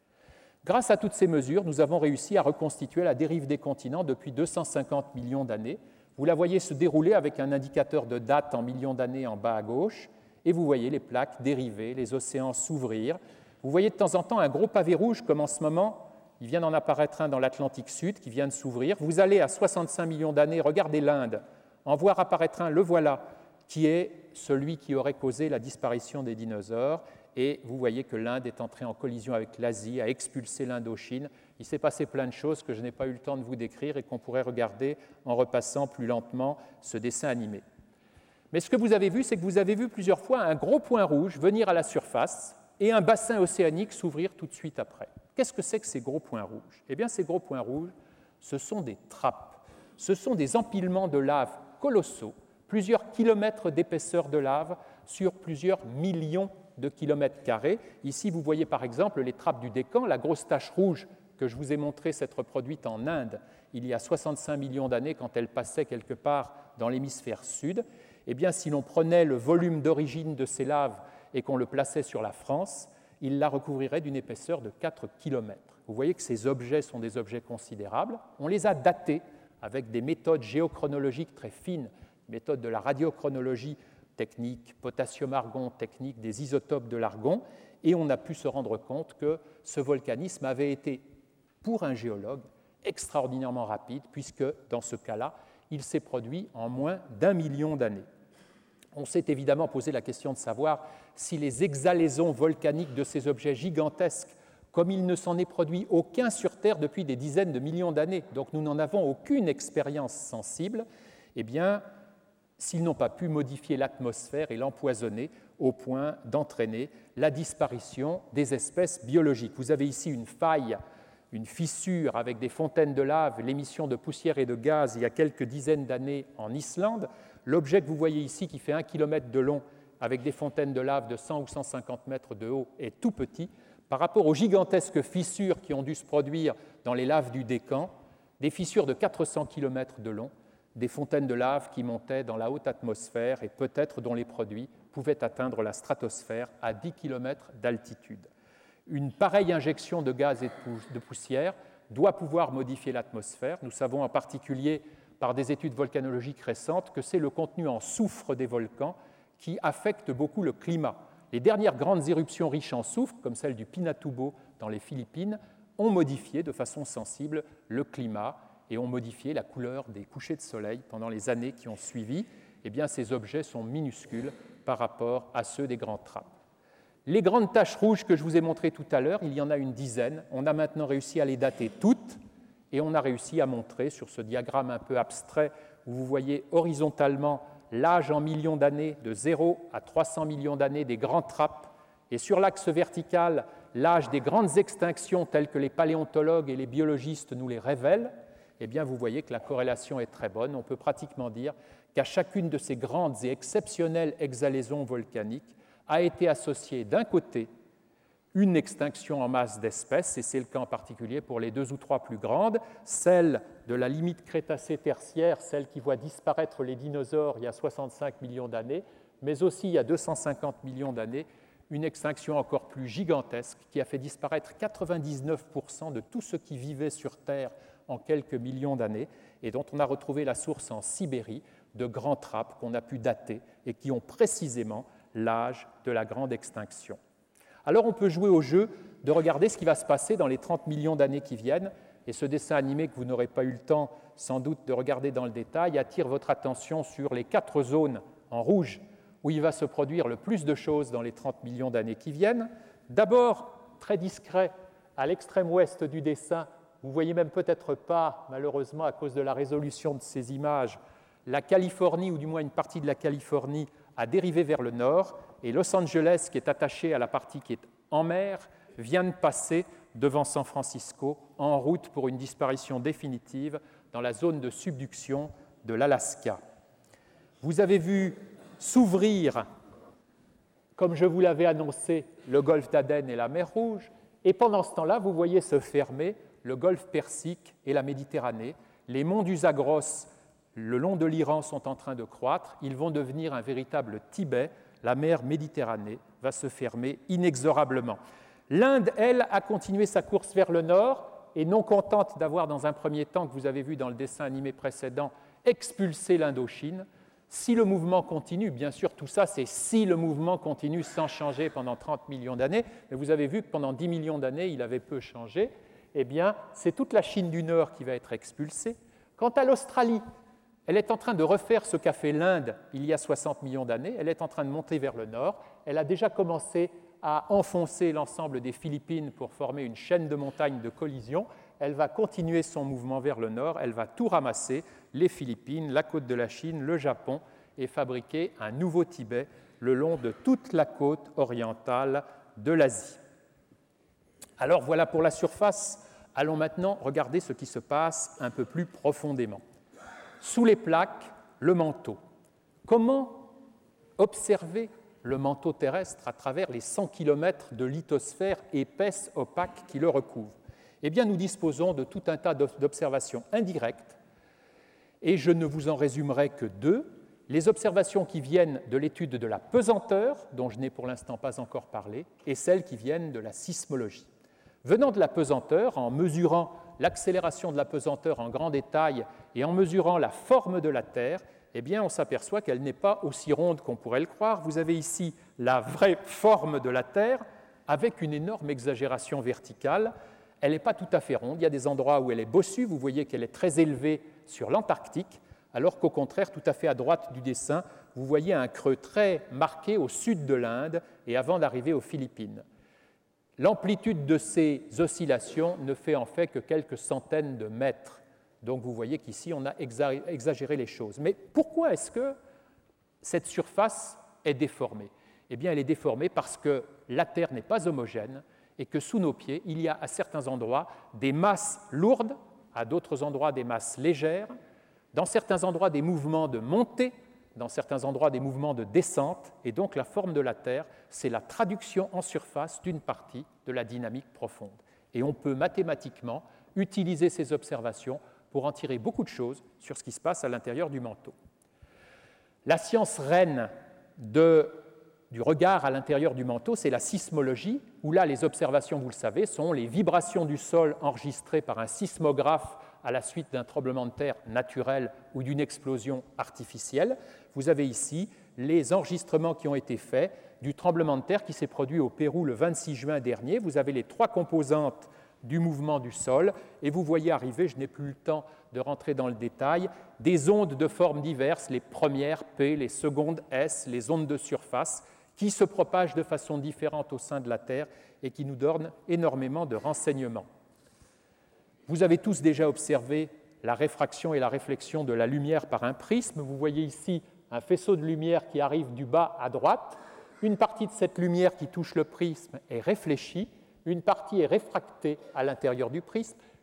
Speaker 2: Grâce à toutes ces mesures, nous avons réussi à reconstituer la dérive des continents depuis 250 millions d'années. Vous la voyez se dérouler avec un indicateur de date en millions d'années en bas à gauche, et vous voyez les plaques dériver, les océans s'ouvrir. Vous voyez de temps en temps un gros pavé rouge, comme en ce moment, il vient d'en apparaître un dans l'Atlantique Sud qui vient de s'ouvrir. Vous allez à 65 millions d'années, regardez l'Inde, en voir apparaître un, le voilà, qui est celui qui aurait causé la disparition des dinosaures. Et vous voyez que l'Inde est entrée en collision avec l'Asie, a expulsé l'Indochine. Il s'est passé plein de choses que je n'ai pas eu le temps de vous décrire et qu'on pourrait regarder en repassant plus lentement ce dessin animé. Mais ce que vous avez vu, c'est que vous avez vu plusieurs fois un gros point rouge venir à la surface et un bassin océanique s'ouvrir tout de suite après. Qu'est-ce que c'est que ces gros points rouges? Eh bien, ces gros points rouges, ce sont des trappes. Ce sont des empilements de lave colossaux, plusieurs kilomètres d'épaisseur de lave sur plusieurs millions de kilomètres carrés. Ici, vous voyez par exemple les trappes du Décan, la grosse tache rouge que je vous ai montrée s'être produite en Inde il y a 65 millions d'années quand elle passait quelque part dans l'hémisphère sud. Eh bien, si l'on prenait le volume d'origine de ces laves et qu'on le plaçait sur la France, il la recouvrirait d'une épaisseur de 4 km. Vous voyez que ces objets sont des objets considérables. On les a datés avec des méthodes géochronologiques très fines, méthodes de la radiochronologie technique, potassium-argon technique, des isotopes de l'argon, et on a pu se rendre compte que ce volcanisme avait été, pour un géologue, extraordinairement rapide, puisque dans ce cas-là, il s'est produit en moins d'1 million d'années. On s'est évidemment posé la question de savoir si les exhalaisons volcaniques de ces objets gigantesques, comme il ne s'en est produit aucun sur Terre depuis des dizaines de millions d'années, donc nous n'en avons aucune expérience sensible, eh bien, s'ils n'ont pas pu modifier l'atmosphère et l'empoisonner au point d'entraîner la disparition des espèces biologiques. Vous avez ici une faille, une fissure avec des fontaines de lave, l'émission de poussière et de gaz il y a quelques dizaines d'années en Islande. L'objet que vous voyez ici, qui fait 1 km de long, avec des fontaines de lave de 100 ou 150 mètres de haut, est tout petit par rapport aux gigantesques fissures qui ont dû se produire dans les laves du Décan, des fissures de 400 km de long, des fontaines de lave qui montaient dans la haute atmosphère et peut-être dont les produits pouvaient atteindre la stratosphère à 10 km d'altitude. Une pareille injection de gaz et de poussière doit pouvoir modifier l'atmosphère. Nous savons en particulier par des études volcanologiques récentes que c'est le contenu en soufre des volcans qui affecte beaucoup le climat. Les dernières grandes éruptions riches en soufre, comme celle du Pinatubo dans les Philippines, ont modifié de façon sensible le climat et ont modifié la couleur des couchers de soleil pendant les années qui ont suivi. Eh bien, ces objets sont minuscules par rapport à ceux des grandes trappes. Les grandes taches rouges que je vous ai montrées tout à l'heure, il y en a une dizaine. On a maintenant réussi à les dater toutes et on a réussi à montrer sur ce diagramme un peu abstrait où vous voyez horizontalement l'âge en millions d'années de 0 à 300 millions d'années des grandes trappes et sur l'axe vertical l'âge des grandes extinctions telles que les paléontologues et les biologistes nous les révèlent. eh bien, vous voyez que la corrélation est très bonne. On peut pratiquement dire qu'à chacune de ces grandes et exceptionnelles exhalaisons volcaniques a été associée d'un côté une extinction en masse d'espèces, et c'est le cas en particulier pour les 2 ou 3 plus grandes, celle de la limite Crétacé-Tertiaire, celle qui voit disparaître les dinosaures il y a 65 millions d'années, mais aussi il y a 250 millions d'années, une extinction encore plus gigantesque qui a fait disparaître 99% de tout ce qui vivait sur Terre en quelques millions d'années, et dont on a retrouvé la source en Sibérie, de grands trappes qu'on a pu dater et qui ont précisément l'âge de la grande extinction. Alors on peut jouer au jeu de regarder ce qui va se passer dans les 30 millions d'années qui viennent, et ce dessin animé que vous n'aurez pas eu le temps sans doute de regarder dans le détail attire votre attention sur les 4 zones en rouge où il va se produire le plus de choses dans les 30 millions d'années qui viennent. D'abord, très discret, à l'extrême ouest du dessin, vous ne voyez même peut-être pas, malheureusement à cause de la résolution de ces images, la Californie, ou du moins une partie de la Californie, a dérivé vers le nord, et Los Angeles, qui est attaché à la partie qui est en mer, vient de passer devant San Francisco en route pour une disparition définitive dans la zone de subduction de l'Alaska. Vous avez vu s'ouvrir, comme je vous l'avais annoncé, le golfe d'Aden et la mer Rouge, et pendant ce temps-là, vous voyez se fermer le golfe Persique et la Méditerranée. Les monts du Zagros, le long de l'Iran, sont en train de croître. Ils vont devenir un véritable Tibet. La mer Méditerranée va se fermer inexorablement. L'Inde, elle, a continué sa course vers le nord et, non contente d'avoir, dans un premier temps, que vous avez vu dans le dessin animé précédent, expulsé l'Indochine, si le mouvement continue, bien sûr, tout ça, c'est si le mouvement continue sans changer pendant 30 millions d'années, mais vous avez vu que pendant 10 millions d'années, il avait peu changé, eh bien, c'est toute la Chine du Nord qui va être expulsée. Quant à l'Australie, elle est en train de refaire ce qu'a fait l'Inde il y a 60 millions d'années. Elle est en train de monter vers le nord. Elle a déjà commencé à enfoncer l'ensemble des Philippines pour former une chaîne de montagnes de collision. Elle va continuer son mouvement vers le nord. Elle va tout ramasser, les Philippines, la côte de la Chine, le Japon, et fabriquer un nouveau Tibet le long de toute la côte orientale de l'Asie. Alors voilà pour la surface. Allons maintenant regarder ce qui se passe un peu plus profondément. Sous les plaques, le manteau. Comment observer le manteau terrestre à travers les 100 km de lithosphère épaisse, opaque qui le recouvre? Eh bien, nous disposons de tout un tas d'observations indirectes, et je ne vous en résumerai que 2. Les observations qui viennent de l'étude de la pesanteur, dont je n'ai pour l'instant pas encore parlé, et celles qui viennent de la sismologie. Venant de la pesanteur, en mesurant l'accélération de la pesanteur en grand détail et en mesurant la forme de la Terre, eh bien, on s'aperçoit qu'elle n'est pas aussi ronde qu'on pourrait le croire. Vous avez ici la vraie forme de la Terre avec une énorme exagération verticale. Elle n'est pas tout à fait ronde. Il y a des endroits où elle est bossue. Vous voyez qu'elle est très élevée sur l'Antarctique, alors qu'au contraire, tout à fait à droite du dessin, vous voyez un creux très marqué au sud de l'Inde et avant d'arriver aux Philippines. L'amplitude de ces oscillations ne fait en fait que quelques centaines de mètres. Donc vous voyez qu'ici, on a exagéré les choses. Mais pourquoi est-ce que cette surface est déformée? Eh bien, elle est déformée parce que la Terre n'est pas homogène et que sous nos pieds, il y a à certains endroits des masses lourdes, à d'autres endroits des masses légères, dans certains endroits des mouvements de montée, dans certains endroits des mouvements de descente, et donc la forme de la Terre, c'est la traduction en surface d'une partie de la dynamique profonde. Et on peut mathématiquement utiliser ces observations pour en tirer beaucoup de choses sur ce qui se passe à l'intérieur du manteau. La science reine du regard à l'intérieur du manteau, c'est la sismologie, où là, les observations, vous le savez, sont les vibrations du sol enregistrées par un sismographe à la suite d'un tremblement de terre naturel ou d'une explosion artificielle. Vous avez ici les enregistrements qui ont été faits du tremblement de terre qui s'est produit au Pérou le 26 juin dernier. Vous avez les 3 composantes du mouvement du sol et vous voyez arriver, je n'ai plus le temps de rentrer dans le détail, des ondes de formes diverses, les premières P, les secondes S, les ondes de surface, qui se propagent de façon différente au sein de la Terre et qui nous donnent énormément de renseignements. Vous avez tous déjà observé la réfraction et la réflexion de la lumière par un prisme. Vous voyez ici un faisceau de lumière qui arrive du bas à droite. Une partie de cette lumière qui touche le prisme est réfléchie, une partie est réfractée à l'intérieur du prisme,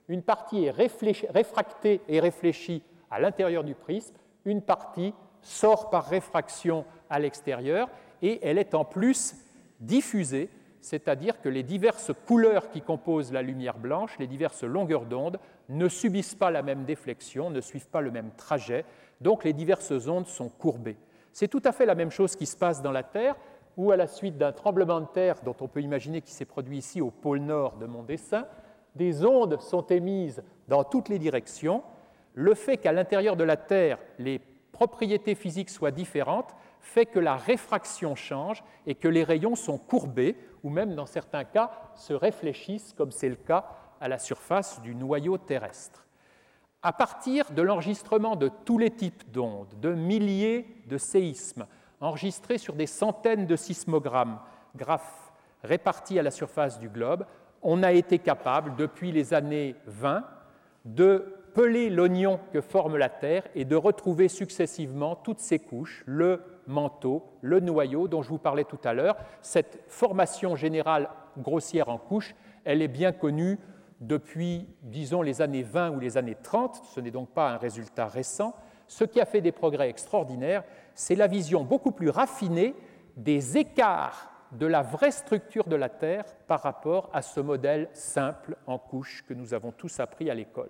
Speaker 2: Une partie est réfractée et réfléchie à l'intérieur du prisme, une partie sort par réfraction à l'extérieur et elle est en plus diffusée, c'est-à-dire que les diverses couleurs qui composent la lumière blanche, les diverses longueurs d'onde, ne subissent pas la même déflexion, ne suivent pas le même trajet, donc les diverses ondes sont courbées. C'est tout à fait la même chose qui se passe dans la Terre, où à la suite d'un tremblement de terre dont on peut imaginer qu'il s'est produit ici au pôle nord de mon dessin, des ondes sont émises dans toutes les directions. Le fait qu'à l'intérieur de la Terre, les propriétés physiques soient différentes fait que la réfraction change et que les rayons sont courbés ou même dans certains cas se réfléchissent comme c'est le cas à la surface du noyau terrestre. À partir de l'enregistrement de tous les types d'ondes, de milliers de séismes enregistrés sur des centaines de sismogrammes graphes répartis à la surface du globe, on a été capable, depuis les années 20, de peler l'oignon que forme la Terre et de retrouver successivement toutes ces couches, le manteau, le noyau dont je vous parlais tout à l'heure. Cette formation générale grossière en couches, elle est bien connue depuis, disons, les années 20 ou les années 30, ce n'est donc pas un résultat récent. Ce qui a fait des progrès extraordinaires, c'est la vision beaucoup plus raffinée des écarts de la vraie structure de la Terre par rapport à ce modèle simple en couches que nous avons tous appris à l'école.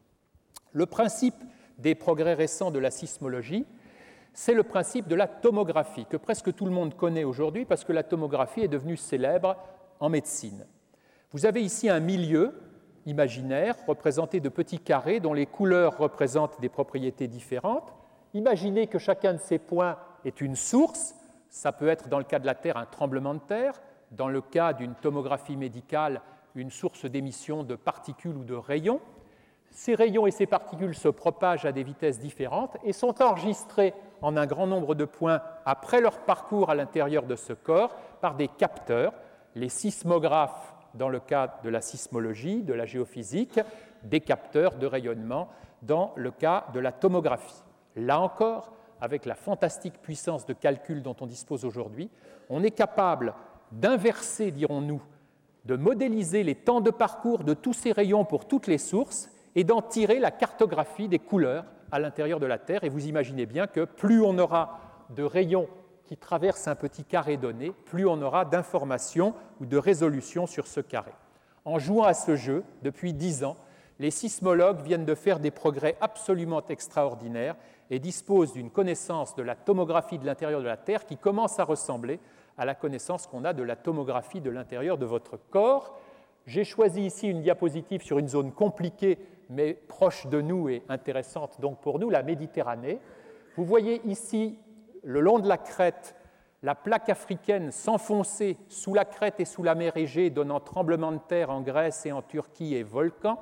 Speaker 2: Le principe des progrès récents de la sismologie, c'est le principe de la tomographie, que presque tout le monde connaît aujourd'hui parce que la tomographie est devenue célèbre en médecine. Vous avez ici un milieu imaginaire représenté de petits carrés dont les couleurs représentent des propriétés différentes. Imaginez que chacun de ces points est une source. Ça peut être, dans le cas de la Terre, un tremblement de terre. Dans le cas d'une tomographie médicale, une source d'émission de particules ou de rayons. Ces rayons et ces particules se propagent à des vitesses différentes et sont enregistrés en un grand nombre de points après leur parcours à l'intérieur de ce corps par des capteurs, les sismographes dans le cas de la sismologie, de la géophysique, des capteurs de rayonnement dans le cas de la tomographie. Là encore, avec la fantastique puissance de calcul dont on dispose aujourd'hui, on est capable d'inverser, dirons-nous, de modéliser les temps de parcours de tous ces rayons pour toutes les sources et d'en tirer la cartographie des couleurs à l'intérieur de la Terre. Et vous imaginez bien que plus on aura de rayons qui traversent un petit carré donné, plus on aura d'informations ou de résolutions sur ce carré. En jouant à ce jeu, depuis 10 ans, les sismologues viennent de faire des progrès absolument extraordinaires et disposent d'une connaissance de la tomographie de l'intérieur de la Terre qui commence à ressembler à la connaissance qu'on a de la tomographie de l'intérieur de votre corps. J'ai choisi ici une diapositive sur une zone compliquée, mais proche de nous et intéressante donc pour nous, la Méditerranée. Vous voyez ici, le long de la crête, la plaque africaine s'enfoncer sous la crête et sous la mer Égée, donnant tremblement de terre en Grèce et en Turquie et volcans.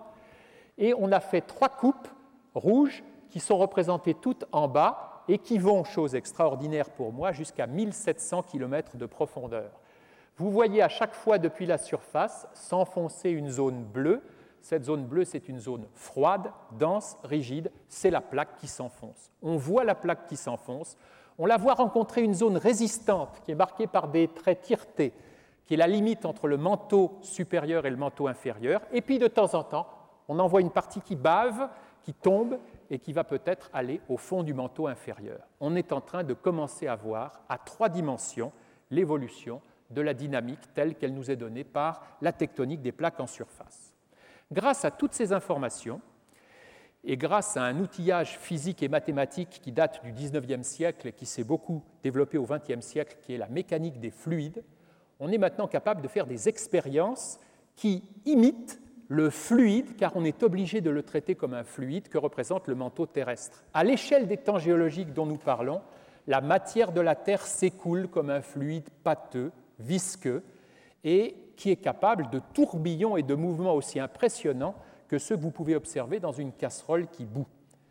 Speaker 2: Et on a fait 3 coupes rouges qui sont représentées toutes en bas et qui vont, chose extraordinaire pour moi, jusqu'à 1700 km de profondeur. Vous voyez à chaque fois depuis la surface s'enfoncer une zone bleue. Cette zone bleue, c'est une zone froide, dense, rigide. C'est la plaque qui s'enfonce. On voit la plaque qui s'enfonce. On la voit rencontrer une zone résistante qui est marquée par des traits tiretés, qui est la limite entre le manteau supérieur et le manteau inférieur. Et puis, de temps en temps, on en voit une partie qui bave, qui tombe et qui va peut-être aller au fond du manteau inférieur. On est en train de commencer à voir à 3 dimensions l'évolution de la dynamique telle qu'elle nous est donnée par la tectonique des plaques en surface. Grâce à toutes ces informations et grâce à un outillage physique et mathématique qui date du XIXe siècle et qui s'est beaucoup développé au XXe siècle, qui est la mécanique des fluides, on est maintenant capable de faire des expériences qui imitent le fluide, car on est obligé de le traiter comme un fluide que représente le manteau terrestre. À l'échelle des temps géologiques dont nous parlons, la matière de la Terre s'écoule comme un fluide pâteux, visqueux, et qui est capable de tourbillons et de mouvements aussi impressionnants que ceux que vous pouvez observer dans une casserole qui bout.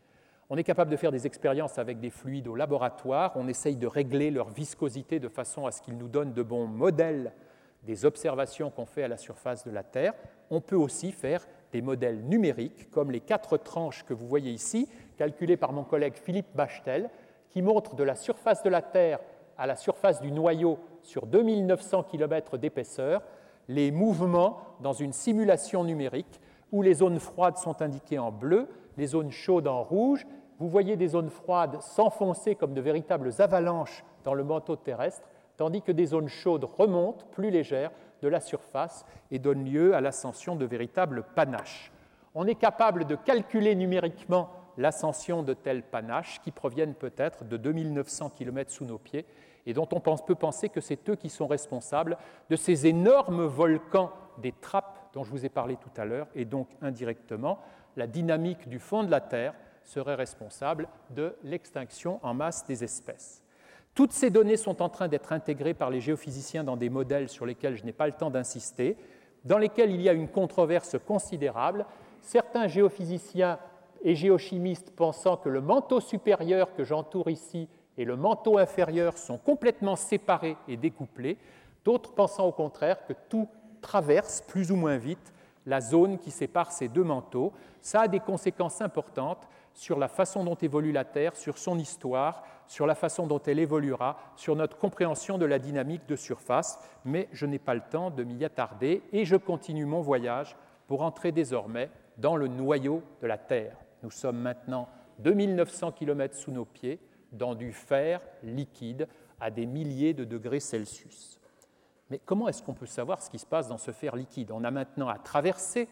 Speaker 2: On est capable de faire des expériences avec des fluides au laboratoire, on essaye de régler leur viscosité de façon à ce qu'ils nous donnent de bons modèles des observations qu'on fait à la surface de la Terre. On peut aussi faire des modèles numériques, comme les 4 tranches que vous voyez ici, calculées par mon collègue Philippe Bachtel, qui montrent de la surface de la Terre à la surface du noyau sur 2900 km d'épaisseur, les mouvements dans une simulation numérique où les zones froides sont indiquées en bleu, les zones chaudes en rouge. Vous voyez des zones froides s'enfoncer comme de véritables avalanches dans le manteau terrestre, tandis que des zones chaudes remontent, plus légères, de la surface et donnent lieu à l'ascension de véritables panaches. On est capable de calculer numériquement l'ascension de tels panaches qui proviennent peut-être de 2900 km sous nos pieds et dont on peut penser que c'est eux qui sont responsables de ces énormes volcans des trappes dont je vous ai parlé tout à l'heure, et donc indirectement, la dynamique du fond de la Terre serait responsable de l'extinction en masse des espèces. Toutes ces données sont en train d'être intégrées par les géophysiciens dans des modèles sur lesquels je n'ai pas le temps d'insister, dans lesquels il y a une controverse considérable. Certains géophysiciens et géochimistes pensant que le manteau supérieur que j'entoure ici et le manteau inférieur sont complètement séparés et découplés, d'autres pensant au contraire que tout traverse plus ou moins vite la zone qui sépare ces deux manteaux. Ça a des conséquences importantes sur la façon dont évolue la Terre, sur son histoire, sur la façon dont elle évoluera, sur notre compréhension de la dynamique de surface, mais je n'ai pas le temps de m'y attarder et je continue mon voyage pour entrer désormais dans le noyau de la Terre. Nous sommes maintenant 2900 km sous nos pieds, dans du fer liquide à des milliers de degrés Celsius. Mais comment est-ce qu'on peut savoir ce qui se passe dans ce fer liquide? On a maintenant à traverser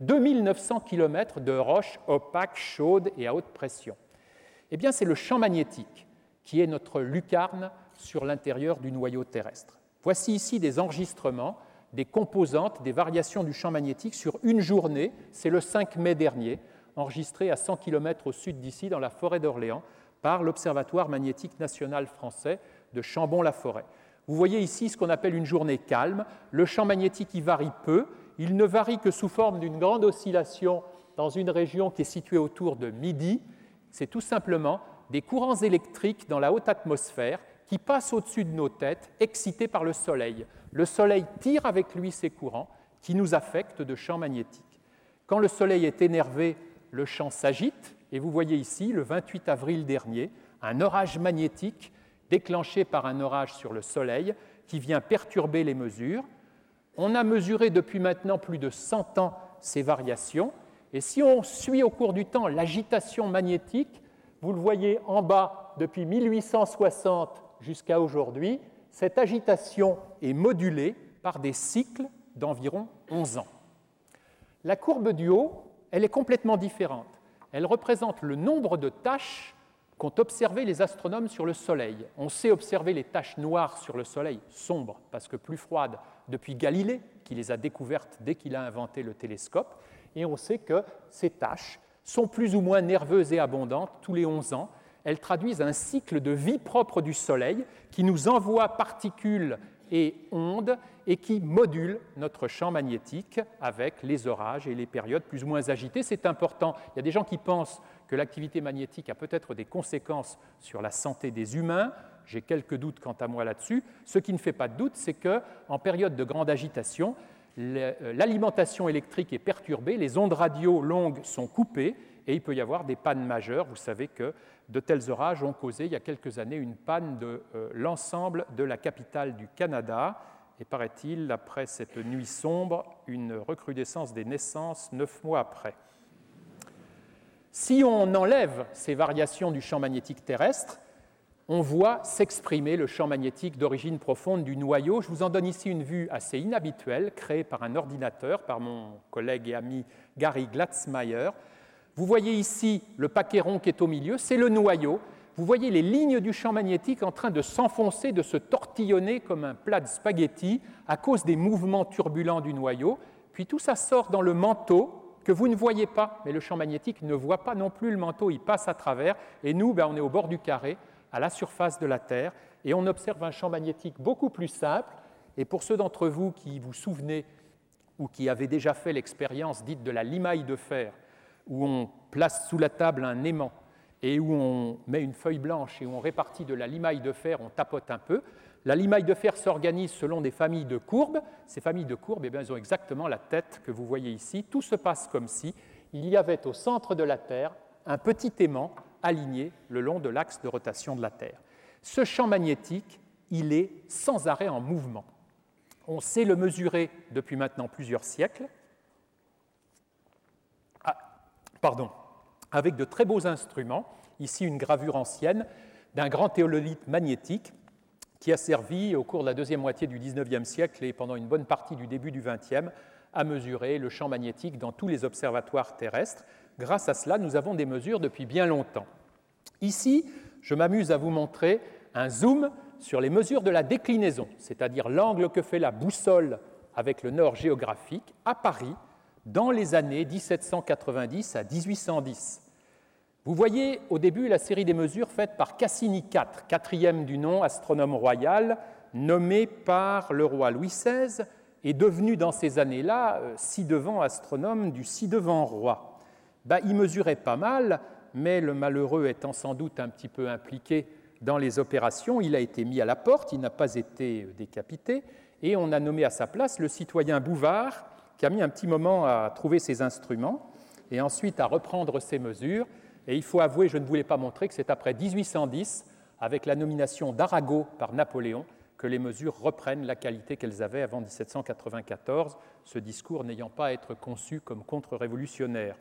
Speaker 2: 2900 km de roches opaques, chaudes et à haute pression. Eh bien, c'est le champ magnétique qui est notre lucarne sur l'intérieur du noyau terrestre. Voici ici des enregistrements des composantes, des variations du champ magnétique sur une journée, c'est le 5 mai dernier, enregistré à 100 km au sud d'ici, dans la forêt d'Orléans, par l'Observatoire magnétique national français de Chambon-la-Forêt. Vous voyez ici ce qu'on appelle une journée calme. Le champ magnétique y varie peu. Il ne varie que sous forme d'une grande oscillation dans une région qui est située autour de midi. C'est tout simplement des courants électriques dans la haute atmosphère qui passent au-dessus de nos têtes, excités par le Soleil. Le Soleil tire avec lui ces courants qui nous affectent de champ magnétique. Quand le Soleil est énervé, le champ s'agite, et vous voyez ici, le 28 avril dernier, un orage magnétique déclenché par un orage sur le Soleil qui vient perturber les mesures. On a mesuré depuis maintenant plus de 100 ans ces variations, et si on suit au cours du temps l'agitation magnétique, vous le voyez en bas depuis 1860 jusqu'à aujourd'hui, cette agitation est modulée par des cycles d'environ 11 ans. La courbe du haut, elle est complètement différente. Elle représente le nombre de taches qu'ont observé les astronomes sur le Soleil. On sait observer les taches noires sur le Soleil, sombres, parce que plus froides, depuis Galilée, qui les a découvertes dès qu'il a inventé le télescope, et on sait que ces taches sont plus ou moins nerveuses et abondantes tous les 11 ans. Elles traduisent un cycle de vie propre du Soleil qui nous envoie particules et ondes et qui module notre champ magnétique avec les orages et les périodes plus ou moins agitées. C'est important. Il y a des gens qui pensent que l'activité magnétique a peut-être des conséquences sur la santé des humains. J'ai quelques doutes quant à moi là-dessus. Ce qui ne fait pas de doute, c'est qu'en période de grande agitation, l'alimentation électrique est perturbée, les ondes radio longues sont coupées et il peut y avoir des pannes majeures. Vous savez que de tels orages ont causé il y a quelques années une panne de l'ensemble de la capitale du Canada et paraît-il, après cette nuit sombre, une recrudescence des naissances 9 mois après. Si on enlève ces variations du champ magnétique terrestre, on voit s'exprimer le champ magnétique d'origine profonde du noyau. Je vous en donne ici une vue assez inhabituelle, créée par un ordinateur, par mon collègue et ami Gary Glatzmeyer. Vous voyez ici le paquet rond qui est au milieu, c'est le noyau. Vous voyez les lignes du champ magnétique en train de s'enfoncer, de se tortillonner comme un plat de spaghettis à cause des mouvements turbulents du noyau. Puis tout ça sort dans le manteau que vous ne voyez pas, mais le champ magnétique ne voit pas non plus le manteau, il passe à travers. Et nous, on est au bord du carré, à la surface de la Terre, et on observe un champ magnétique beaucoup plus simple. Et pour ceux d'entre vous qui vous souvenez ou qui avaient déjà fait l'expérience dite de la limaille de fer, où on place sous la table un aimant et où on met une feuille blanche et où on répartit de la limaille de fer, on tapote un peu. La limaille de fer s'organise selon des familles de courbes. Ces familles de courbes, elles ont exactement la tête que vous voyez ici. Tout se passe comme si il y avait au centre de la Terre un petit aimant aligné le long de l'axe de rotation de la Terre. Ce champ magnétique, il est sans arrêt en mouvement. On sait le mesurer depuis maintenant plusieurs siècles. avec de très beaux instruments. Ici, une gravure ancienne d'un grand théodolite magnétique qui a servi au cours de la deuxième moitié du XIXe siècle et pendant une bonne partie du début du XXe à mesurer le champ magnétique dans tous les observatoires terrestres. Grâce à cela, nous avons des mesures depuis bien longtemps. Ici, je m'amuse à vous montrer un zoom sur les mesures de la déclinaison, c'est-à-dire l'angle que fait la boussole avec le nord géographique à Paris dans les années 1790 à 1810. Vous voyez au début la série des mesures faites par Cassini IV, quatrième du nom, astronome royal, nommé par le roi Louis XVI et devenu dans ces années-là ci-devant astronome du ci-devant roi. Il mesurait pas mal, mais le malheureux étant sans doute un petit peu impliqué dans les opérations, il a été mis à la porte, il n'a pas été décapité, et on a nommé à sa place le citoyen Bouvard, qui a mis un petit moment à trouver ses instruments, et ensuite à reprendre ses mesures. Et il faut avouer, je ne voulais pas montrer, que c'est après 1810, avec la nomination d'Arago par Napoléon, que les mesures reprennent la qualité qu'elles avaient avant 1794, ce discours n'ayant pas à être conçu comme contre-révolutionnaire.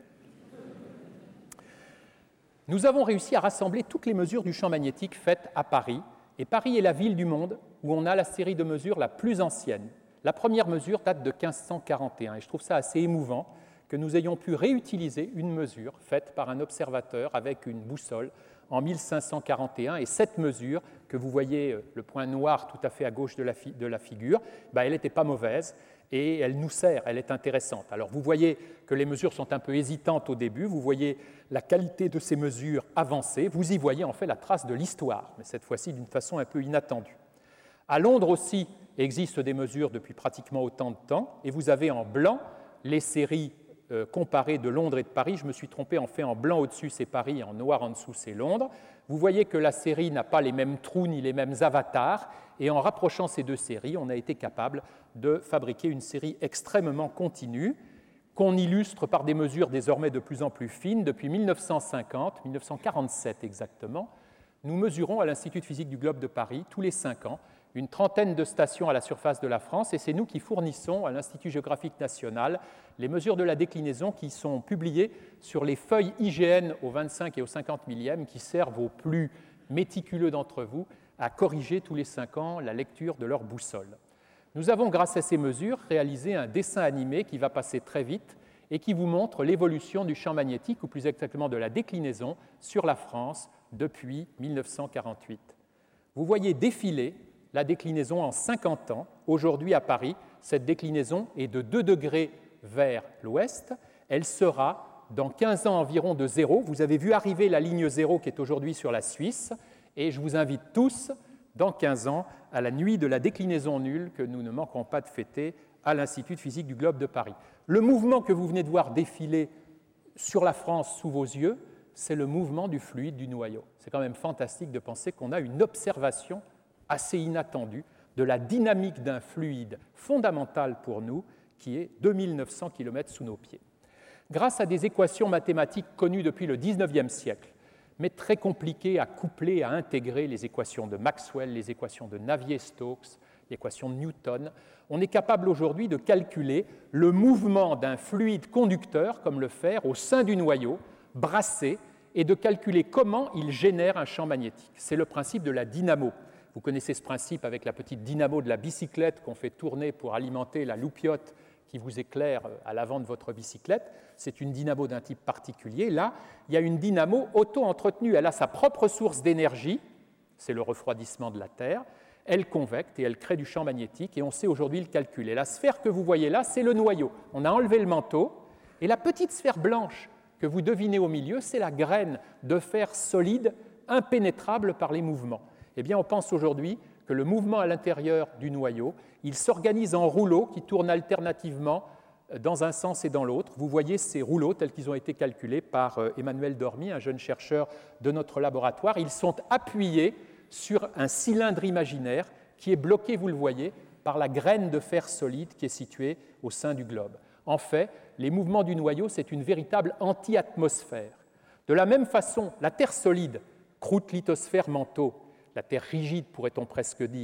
Speaker 2: Nous avons réussi à rassembler toutes les mesures du champ magnétique faites à Paris, et Paris est la ville du monde où on a la série de mesures la plus ancienne. La première mesure date de 1541, et je trouve ça assez émouvant que nous ayons pu réutiliser une mesure faite par un observateur avec une boussole en 1541, et cette mesure, que vous voyez le point noir tout à fait à gauche de la figure, elle n'était pas mauvaise, et elle nous sert, elle est intéressante. Alors vous voyez que les mesures sont un peu hésitantes au début, vous voyez la qualité de ces mesures avancées, vous y voyez en fait la trace de l'histoire, mais cette fois-ci d'une façon un peu inattendue. À Londres aussi existent des mesures depuis pratiquement autant de temps, et vous avez en blanc les séries comparées de Londres et de Paris. Je me suis trompé, en fait en blanc au-dessus c'est Paris, en noir en dessous c'est Londres. Vous voyez que la série n'a pas les mêmes trous ni les mêmes avatars, et en rapprochant ces deux séries, on a été capable de fabriquer une série extrêmement continue, qu'on illustre par des mesures désormais de plus en plus fines. Depuis 1950, 1947 exactement, nous mesurons à l'Institut de physique du globe de Paris, tous les 5 ans, une trentaine de stations à la surface de la France, et c'est nous qui fournissons à l'Institut géographique national les mesures de la déclinaison qui sont publiées sur les feuilles IGN au 25 et au 50 millième qui servent aux plus méticuleux d'entre vous à corriger tous les 5 ans la lecture de leur boussole. Nous avons, grâce à ces mesures, réalisé un dessin animé qui va passer très vite et qui vous montre l'évolution du champ magnétique, ou plus exactement de la déclinaison, sur la France depuis 1948. Vous voyez défiler la déclinaison en 50 ans. Aujourd'hui, à Paris, cette déclinaison est de 2 degrés vers l'ouest. Elle sera, dans 15 ans environ, de 0. Vous avez vu arriver la ligne 0 qui est aujourd'hui sur la Suisse. Et je vous invite tous, dans 15 ans, à la nuit de la déclinaison nulle que nous ne manquerons pas de fêter à l'Institut de physique du globe de Paris. Le mouvement que vous venez de voir défiler sur la France sous vos yeux, c'est le mouvement du fluide du noyau. C'est quand même fantastique de penser qu'on a une observation assez inattendue de la dynamique d'un fluide fondamental pour nous qui est 2900 km sous nos pieds. Grâce à des équations mathématiques connues depuis le XIXe siècle, mais très compliquées à coupler, à intégrer, les équations de Maxwell, les équations de Navier-Stokes, l'équation de Newton, on est capable aujourd'hui de calculer le mouvement d'un fluide conducteur, comme le fer, au sein du noyau, brassé, et de calculer comment il génère un champ magnétique. C'est le principe de la dynamo. Vous connaissez ce principe avec la petite dynamo de la bicyclette qu'on fait tourner pour alimenter la loupiote qui vous éclaire à l'avant de votre bicyclette. C'est une dynamo d'un type particulier. Là, il y a une dynamo auto-entretenue. Elle a sa propre source d'énergie, c'est le refroidissement de la Terre. Elle convecte et elle crée du champ magnétique, et on sait aujourd'hui le calculer. La sphère que vous voyez là, c'est le noyau. On a enlevé le manteau, et la petite sphère blanche que vous devinez au milieu, c'est la graine de fer solide, impénétrable par les mouvements. Eh bien, on pense aujourd'hui que le mouvement à l'intérieur du noyau, il s'organise en rouleaux qui tournent alternativement dans un sens et dans l'autre. Vous voyez ces rouleaux tels qu'ils ont été calculés par Emmanuel Dormy, un jeune chercheur de notre laboratoire. Ils sont appuyés sur un cylindre imaginaire qui est bloqué, vous le voyez, par la graine de fer solide qui est située au sein du globe. En fait, les mouvements du noyau, c'est une véritable anti-atmosphère. De la même façon, la Terre solide, croûte, lithosphère, manteau, la Terre rigide, pourrait-on presque dire,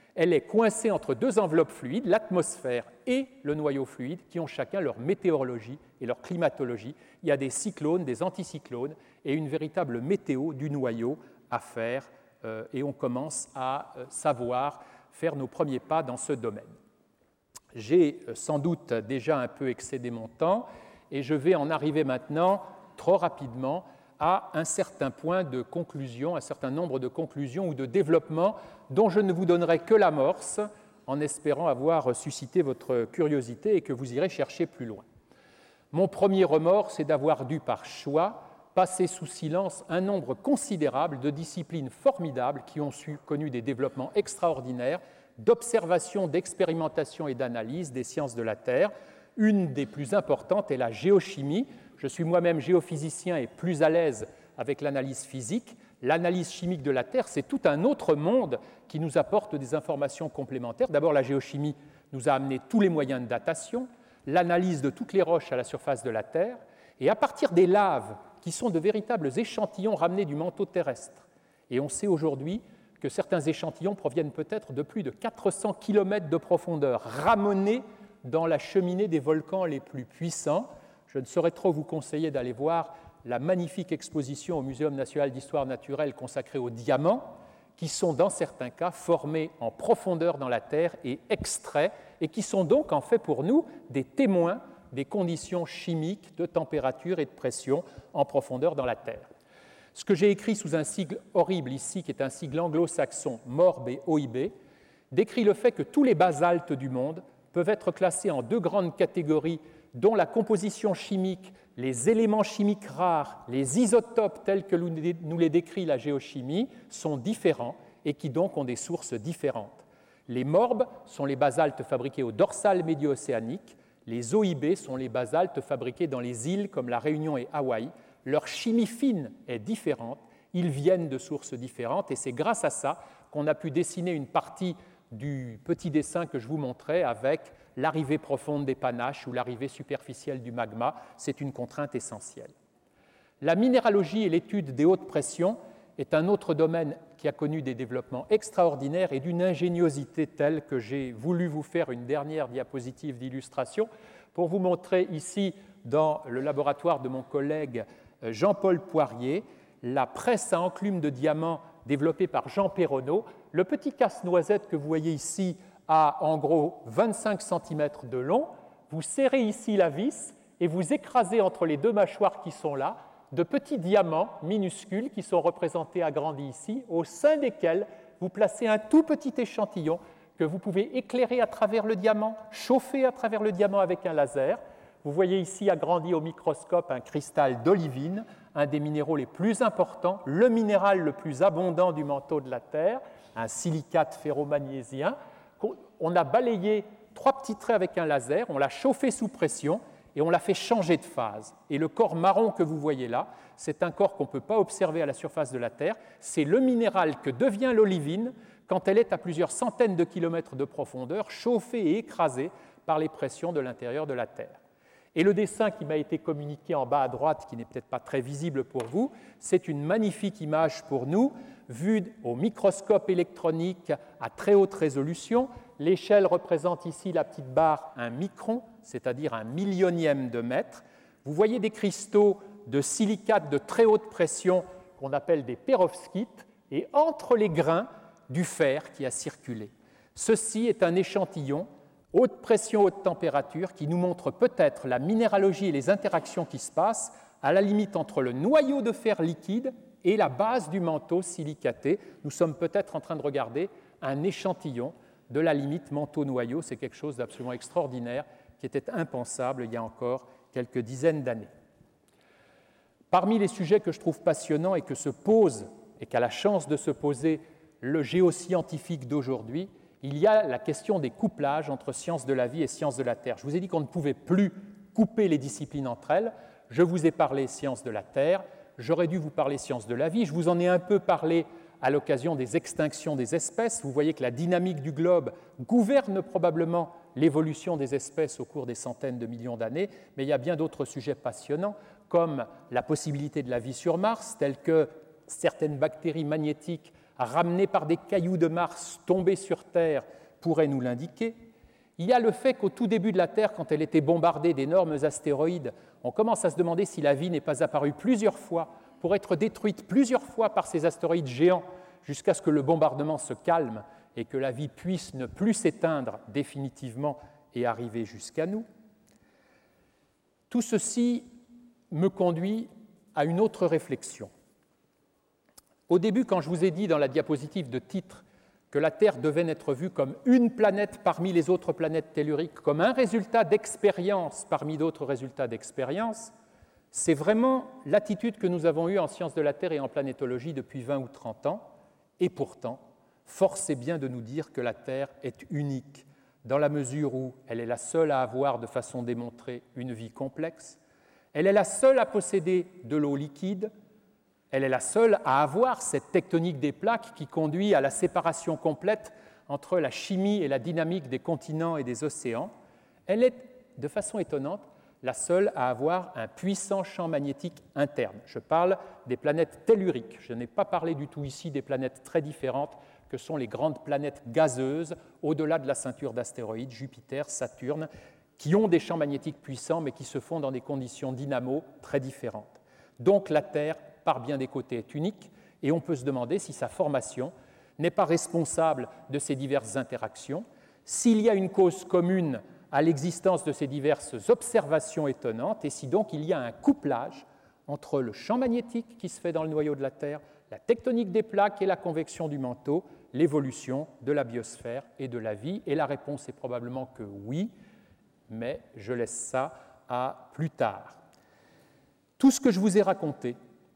Speaker 2: Elle est coincée entre deux enveloppes fluides, l'atmosphère et le noyau fluide, qui ont chacun leur météorologie et leur climatologie. Il y a des cyclones, des anticyclones et une véritable météo du noyau à faire, et on commence à savoir faire nos premiers pas dans ce domaine. J'ai sans doute déjà un peu excédé mon temps et je vais en arriver maintenant trop rapidement à un certain point de conclusion, un certain nombre de conclusions ou de développements dont je ne vous donnerai que l'amorce en espérant avoir suscité votre curiosité et que vous irez chercher plus loin. Mon premier remords, c'est d'avoir dû par choix passer sous silence un nombre considérable de disciplines formidables qui ont connu des développements extraordinaires d'observation, d'expérimentation et d'analyse des sciences de la Terre. Une des plus importantes est la géochimie. Je suis moi-même géophysicien et plus à l'aise avec l'analyse physique. L'analyse chimique de la Terre, c'est tout un autre monde qui nous apporte des informations complémentaires. D'abord, la géochimie nous a amené tous les moyens de datation, l'analyse de toutes les roches à la surface de la Terre, et à partir des laves, qui sont de véritables échantillons ramenés du manteau terrestre. Et on sait aujourd'hui que certains échantillons proviennent peut-être de plus de 400 km de profondeur, ramenés dans la cheminée des volcans les plus puissants. Je ne saurais trop vous conseiller d'aller voir la magnifique exposition au Muséum national d'histoire naturelle consacrée aux diamants, qui sont dans certains cas formés en profondeur dans la Terre et extraits, et qui sont donc en fait pour nous des témoins des conditions chimiques de température et de pression en profondeur dans la Terre. Ce que j'ai écrit sous un sigle horrible ici, qui est un sigle anglo-saxon, MORB et OIB, décrit le fait que tous les basaltes du monde peuvent être classés en deux grandes catégories dont la composition chimique, les éléments chimiques rares, les isotopes tels que nous les décrit la géochimie, sont différents et qui donc ont des sources différentes. Les MORB sont les basaltes fabriqués au dorsal médio-océanique, les OIB sont les basaltes fabriqués dans les îles comme la Réunion et Hawaï. Leur chimie fine est différente, ils viennent de sources différentes et c'est grâce à ça qu'on a pu dessiner une partie du petit dessin que je vous montrais avec l'arrivée profonde des panaches ou l'arrivée superficielle du magma. C'est une contrainte essentielle. La minéralogie et l'étude des hautes pressions est un autre domaine qui a connu des développements extraordinaires et d'une ingéniosité telle que j'ai voulu vous faire une dernière diapositive d'illustration pour vous montrer ici, dans le laboratoire de mon collègue Jean-Paul Poirier, la presse à enclume de diamants développée par Jean Perronneau. Le petit casse-noisette que vous voyez ici a en gros 25 cm de long. Vous serrez ici la vis et vous écrasez entre les deux mâchoires qui sont là de petits diamants minuscules qui sont représentés agrandis ici, au sein desquels vous placez un tout petit échantillon que vous pouvez éclairer à travers le diamant, chauffer à travers le diamant avec un laser. Vous voyez ici agrandi au microscope un cristal d'olivine, un des minéraux les plus importants, le minéral le plus abondant du manteau de la Terre, un silicate ferromagnésien. On a balayé 3 petits traits avec un laser, on l'a chauffé sous pression et on l'a fait changer de phase. Et le corps marron que vous voyez là, c'est un corps qu'on ne peut pas observer à la surface de la Terre. C'est le minéral que devient l'olivine quand elle est à plusieurs centaines de kilomètres de profondeur, chauffée et écrasée par les pressions de l'intérieur de la Terre. Et le dessin qui m'a été communiqué en bas à droite, qui n'est peut-être pas très visible pour vous, c'est une magnifique image pour nous, vue au microscope électronique à très haute résolution. L'échelle représente ici la petite barre 1 micron, c'est-à-dire 1/1000e de mètre. Vous voyez des cristaux de silicate de très haute pression qu'on appelle des perovskites, et entre les grains du fer qui a circulé. Ceci est un échantillon haute pression, haute température, qui nous montre peut-être la minéralogie et les interactions qui se passent à la limite entre le noyau de fer liquide et la base du manteau silicaté. Nous sommes peut-être en train de regarder un échantillon de la limite manteau-noyau. C'est quelque chose d'absolument extraordinaire qui était impensable il y a encore quelques dizaines d'années. Parmi les sujets que je trouve passionnants et que se pose, et qu'a la chance de se poser le géoscientifique d'aujourd'hui, il y a la question des couplages entre sciences de la vie et sciences de la Terre. Je vous ai dit qu'on ne pouvait plus couper les disciplines entre elles. Je vous ai parlé sciences de la Terre, j'aurais dû vous parler sciences de la vie. Je vous en ai un peu parlé à l'occasion des extinctions des espèces. Vous voyez que la dynamique du globe gouverne probablement l'évolution des espèces au cours des centaines de millions d'années, mais il y a bien d'autres sujets passionnants, comme la possibilité de la vie sur Mars, telle que certaines bactéries magnétiques ramenés par des cailloux de Mars tombés sur Terre, pourrait nous l'indiquer. Il y a le fait qu'au tout début de la Terre, quand elle était bombardée d'énormes astéroïdes, on commence à se demander si la vie n'est pas apparue plusieurs fois pour être détruite plusieurs fois par ces astéroïdes géants jusqu'à ce que le bombardement se calme et que la vie puisse ne plus s'éteindre définitivement et arriver jusqu'à nous. Tout ceci me conduit à une autre réflexion. Au début, quand je vous ai dit dans la diapositive de titre que la Terre devait n'être vue comme une planète parmi les autres planètes telluriques, comme un résultat d'expérience parmi d'autres résultats d'expérience, c'est vraiment l'attitude que nous avons eue en sciences de la Terre et en planétologie depuis 20 ou 30 ans, et pourtant, force est bien de nous dire que la Terre est unique, dans la mesure où elle est la seule à avoir de façon démontrée une vie complexe, elle est la seule à posséder de l'eau liquide, elle est la seule à avoir cette tectonique des plaques qui conduit à la séparation complète entre la chimie et la dynamique des continents et des océans. Elle est, de façon étonnante, la seule à avoir un puissant champ magnétique interne. Je parle des planètes telluriques. Je n'ai pas parlé du tout ici des planètes très différentes que sont les grandes planètes gazeuses au-delà de la ceinture d'astéroïdes, Jupiter, Saturne, qui ont des champs magnétiques puissants mais qui se font dans des conditions dynamo très différentes. Donc la Terre, par bien des côtés, est unique et on peut se demander si sa formation n'est pas responsable de ces diverses interactions, s'il y a une cause commune à l'existence de ces diverses observations étonnantes et si donc il y a un couplage entre le champ magnétique qui se fait dans le noyau de la Terre, la tectonique des plaques et la convection du manteau, l'évolution de la biosphère et de la vie. Et la réponse est probablement que oui, mais je laisse ça à plus tard. Tout ce que je vous ai raconté,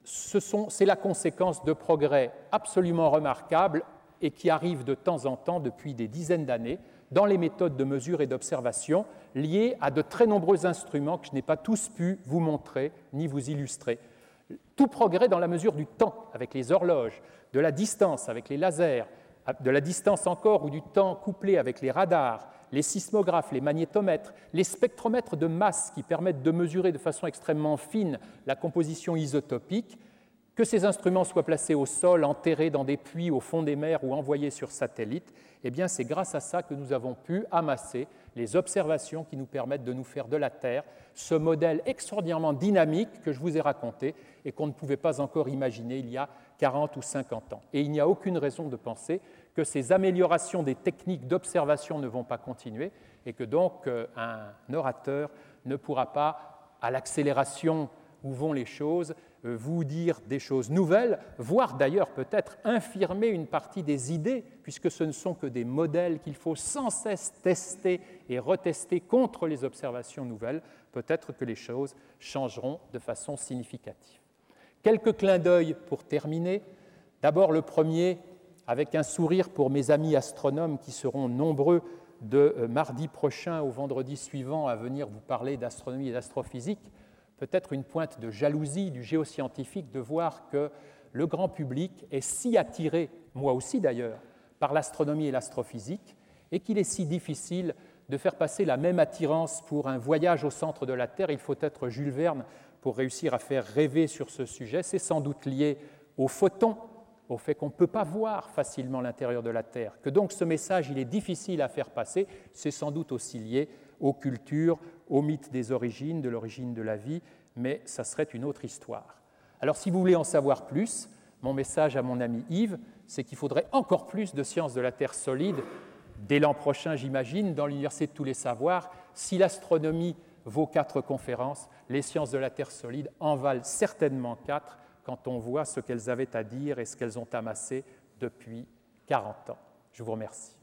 Speaker 2: c'est la conséquence de progrès absolument remarquables et qui arrivent de temps en temps depuis des dizaines d'années dans les méthodes de mesure et d'observation liées à de très nombreux instruments que je n'ai pas tous pu vous montrer ni vous illustrer. Tout progrès dans la mesure du temps, avec les horloges, de la distance avec les lasers, de la distance encore ou du temps couplé avec les radars, les sismographes, les magnétomètres, les spectromètres de masse qui permettent de mesurer de façon extrêmement fine la composition isotopique, que ces instruments soient placés au sol, enterrés dans des puits au fond des mers ou envoyés sur satellite, eh bien c'est grâce à ça que nous avons pu amasser les observations qui nous permettent de nous faire de la Terre ce modèle extraordinairement dynamique que je vous ai raconté et qu'on ne pouvait pas encore imaginer il y a 40 ou 50 ans. Et il n'y a aucune raison de penser que ces améliorations des techniques d'observation ne vont pas continuer et que donc un orateur ne pourra pas, à l'accélération où vont les choses, vous dire des choses nouvelles, voire d'ailleurs peut-être infirmer une partie des idées, puisque ce ne sont que des modèles qu'il faut sans cesse tester et retester contre les observations nouvelles. Peut-être que les choses changeront de façon significative. Quelques clins d'œil pour terminer. D'abord le premier, avec un sourire pour mes amis astronomes qui seront nombreux de mardi prochain au vendredi suivant à venir vous parler d'astronomie et d'astrophysique. Peut-être une pointe de jalousie du géoscientifique de voir que le grand public est si attiré, moi aussi d'ailleurs, par l'astronomie et l'astrophysique, et qu'il est si difficile de faire passer la même attirance pour un voyage au centre de la Terre. Il faut être Jules Verne pour réussir à faire rêver sur ce sujet. C'est sans doute lié aux photons, au fait qu'on ne peut pas voir facilement l'intérieur de la Terre, que donc ce message il est difficile à faire passer. C'est sans doute aussi lié aux cultures, au mythe des origines, de l'origine de la vie, mais ça serait une autre histoire. Alors si vous voulez en savoir plus, mon message à mon ami Yves, c'est qu'il faudrait encore plus de sciences de la Terre solide, dès l'an prochain j'imagine, dans l'Université de tous les savoirs. Si l'astronomie vaut 4 conférences, les sciences de la Terre solide en valent certainement 4 quand on voit ce qu'elles avaient à dire et ce qu'elles ont amassé depuis 40 ans. Je vous remercie.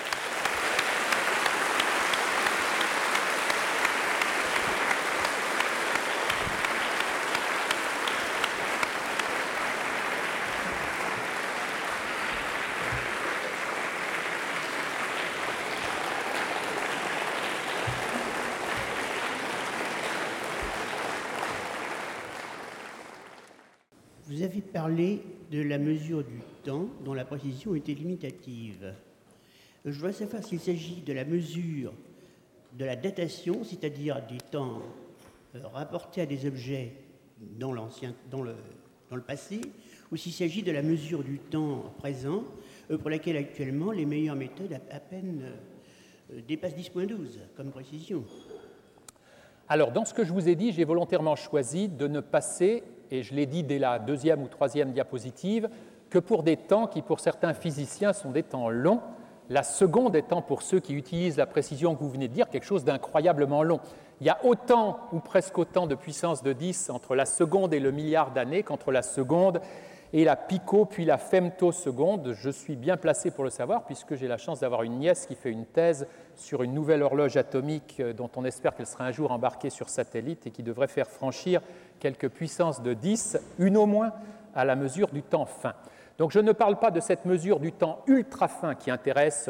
Speaker 3: Vous avez parlé de la mesure du temps dont la précision était limitative. Je voudrais savoir s'il s'agit de la mesure de la datation, c'est-à-dire du temps rapporté à des objets dans le passé, ou s'il s'agit de la mesure du temps présent, pour laquelle actuellement les meilleures méthodes à peine dépassent 10.12 comme précision.
Speaker 2: Alors, dans ce que je vous ai dit, j'ai volontairement choisi de ne passer, et je l'ai dit dès la deuxième ou troisième diapositive, que pour des temps qui, pour certains physiciens, sont des temps longs, la seconde étant, pour ceux qui utilisent la précision que vous venez de dire, quelque chose d'incroyablement long. Il y a autant ou presque autant de puissance de 10 entre la seconde et le milliard d'années qu'entre la seconde et la pico, puis la femtoseconde. Je suis bien placé pour le savoir, puisque j'ai la chance d'avoir une nièce qui fait une thèse sur une nouvelle horloge atomique dont on espère qu'elle sera un jour embarquée sur satellite et qui devrait faire franchir quelques puissances de 10, une au moins, à la mesure du temps fin. Donc je ne parle pas de cette mesure du temps ultra fin qui intéresse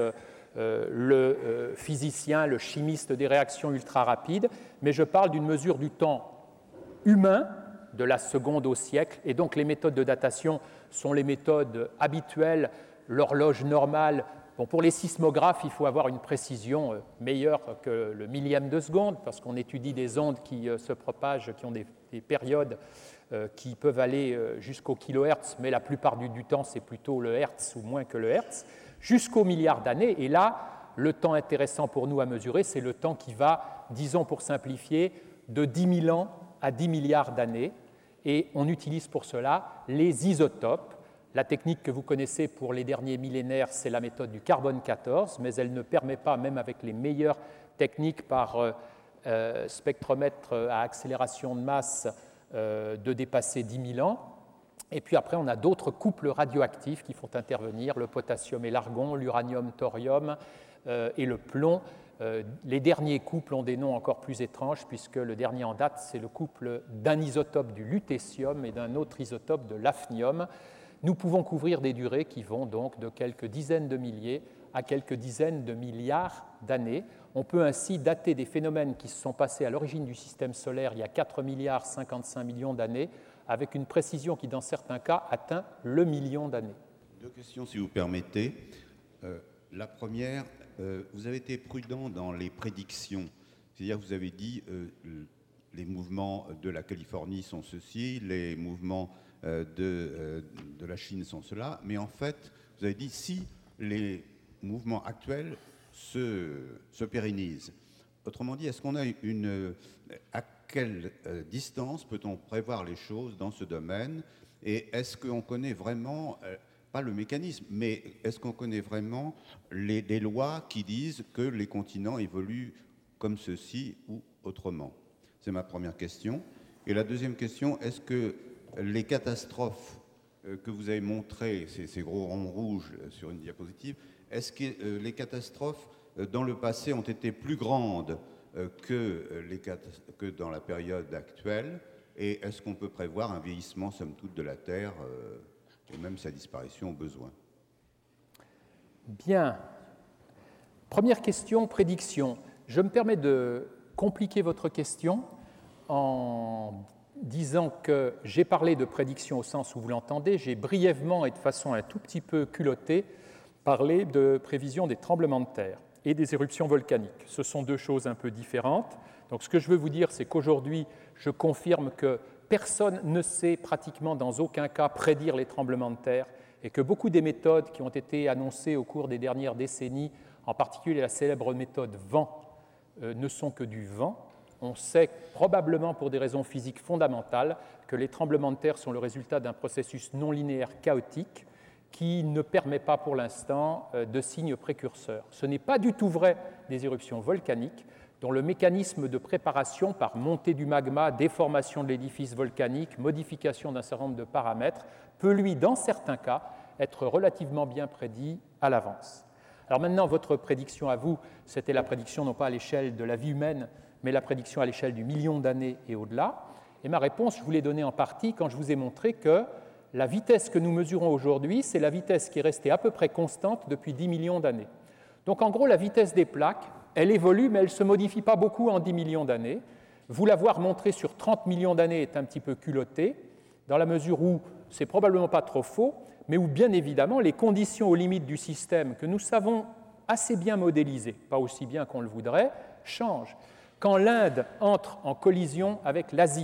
Speaker 2: le physicien, le chimiste des réactions ultra rapides, mais je parle d'une mesure du temps humain, de la seconde au siècle, et donc les méthodes de datation sont les méthodes habituelles, l'horloge normale. Bon, pour les sismographes, il faut avoir une précision meilleure que le millième de seconde, parce qu'on étudie des ondes qui se propagent, qui ont des périodes qui peuvent aller jusqu'au kilohertz, mais la plupart du temps, c'est plutôt le hertz ou moins que le hertz, jusqu'au milliard d'années. Et là, le temps intéressant pour nous à mesurer, c'est le temps qui va, disons pour simplifier, de 10 000 ans à 10 milliards d'années. Et on utilise pour cela les isotopes. La technique que vous connaissez pour les derniers millénaires, c'est la méthode du carbone 14, mais elle ne permet pas, même avec les meilleures techniques par spectromètre à accélération de masse, de dépasser 10 000 ans. Et puis après, on a d'autres couples radioactifs qui font intervenir le potassium et l'argon, l'uranium, thorium et le plomb. Les derniers couples ont des noms encore plus étranges, puisque le dernier en date, c'est le couple d'un isotope du lutécium et d'un autre isotope de l'hafnium. Nous pouvons couvrir des durées qui vont donc de quelques dizaines de milliers à quelques dizaines de milliards d'années. On peut ainsi dater des phénomènes qui se sont passés à l'origine du système solaire il y a 4 milliards 55 millions d'années, avec une précision qui, dans certains cas, atteint le million d'années.
Speaker 4: Deux questions, si vous permettez. La première, vous avez été prudent dans les prédictions. C'est-à-dire que vous avez dit les mouvements de la Californie sont ceci, les mouvements de la Chine sont cela, mais en fait, vous avez dit si les mouvements actuels se pérennisent. Autrement dit, est-ce qu'on a à quelle distance peut-on prévoir les choses dans ce domaine? Et est-ce qu'on connaît vraiment, pas le mécanisme, mais est-ce qu'on connaît vraiment les lois qui disent que les continents évoluent comme ceci ou autrement? C'est ma première question. Et la deuxième question, est-ce que les catastrophes que vous avez montrées, ces gros ronds rouges sur une diapositive, est-ce que les catastrophes dans le passé ont été plus grandes que dans la période actuelle? Et est-ce qu'on peut prévoir un vieillissement, somme toute, de la Terre et même sa disparition au besoin?
Speaker 2: Bien. Première question, prédiction. Je me permets de compliquer votre question en disant que j'ai parlé de prédiction au sens où vous l'entendez. J'ai brièvement et de façon un tout petit peu culottée parlé de prévision des tremblements de terre et des éruptions volcaniques. Ce sont deux choses un peu différentes. Donc ce que je veux vous dire, c'est qu'aujourd'hui, je confirme que personne ne sait pratiquement dans aucun cas prédire les tremblements de terre et que beaucoup des méthodes qui ont été annoncées au cours des dernières décennies, en particulier la célèbre méthode vent, ne sont que du vent. On sait probablement pour des raisons physiques fondamentales que les tremblements de terre sont le résultat d'un processus non linéaire chaotique qui ne permet pas pour l'instant de signes précurseurs. Ce n'est pas du tout vrai des éruptions volcaniques, dont le mécanisme de préparation par montée du magma, déformation de l'édifice volcanique, modification d'un certain nombre de paramètres, peut lui, dans certains cas, être relativement bien prédit à l'avance. Alors maintenant, votre prédiction à vous, c'était la prédiction non pas à l'échelle de la vie humaine, mais la prédiction à l'échelle du million d'années et au-delà. Et ma réponse, je vous l'ai donnée en partie quand je vous ai montré que la vitesse que nous mesurons aujourd'hui, c'est la vitesse qui est restée à peu près constante depuis 10 millions d'années. Donc en gros, la vitesse des plaques, elle évolue, mais elle ne se modifie pas beaucoup en 10 millions d'années. Vous l'avoir montré sur 30 millions d'années est un petit peu culotté, dans la mesure où c'est probablement pas trop faux, mais où bien évidemment les conditions aux limites du système que nous savons assez bien modéliser, pas aussi bien qu'on le voudrait, changent. Quand l'Inde entre en collision avec l'Asie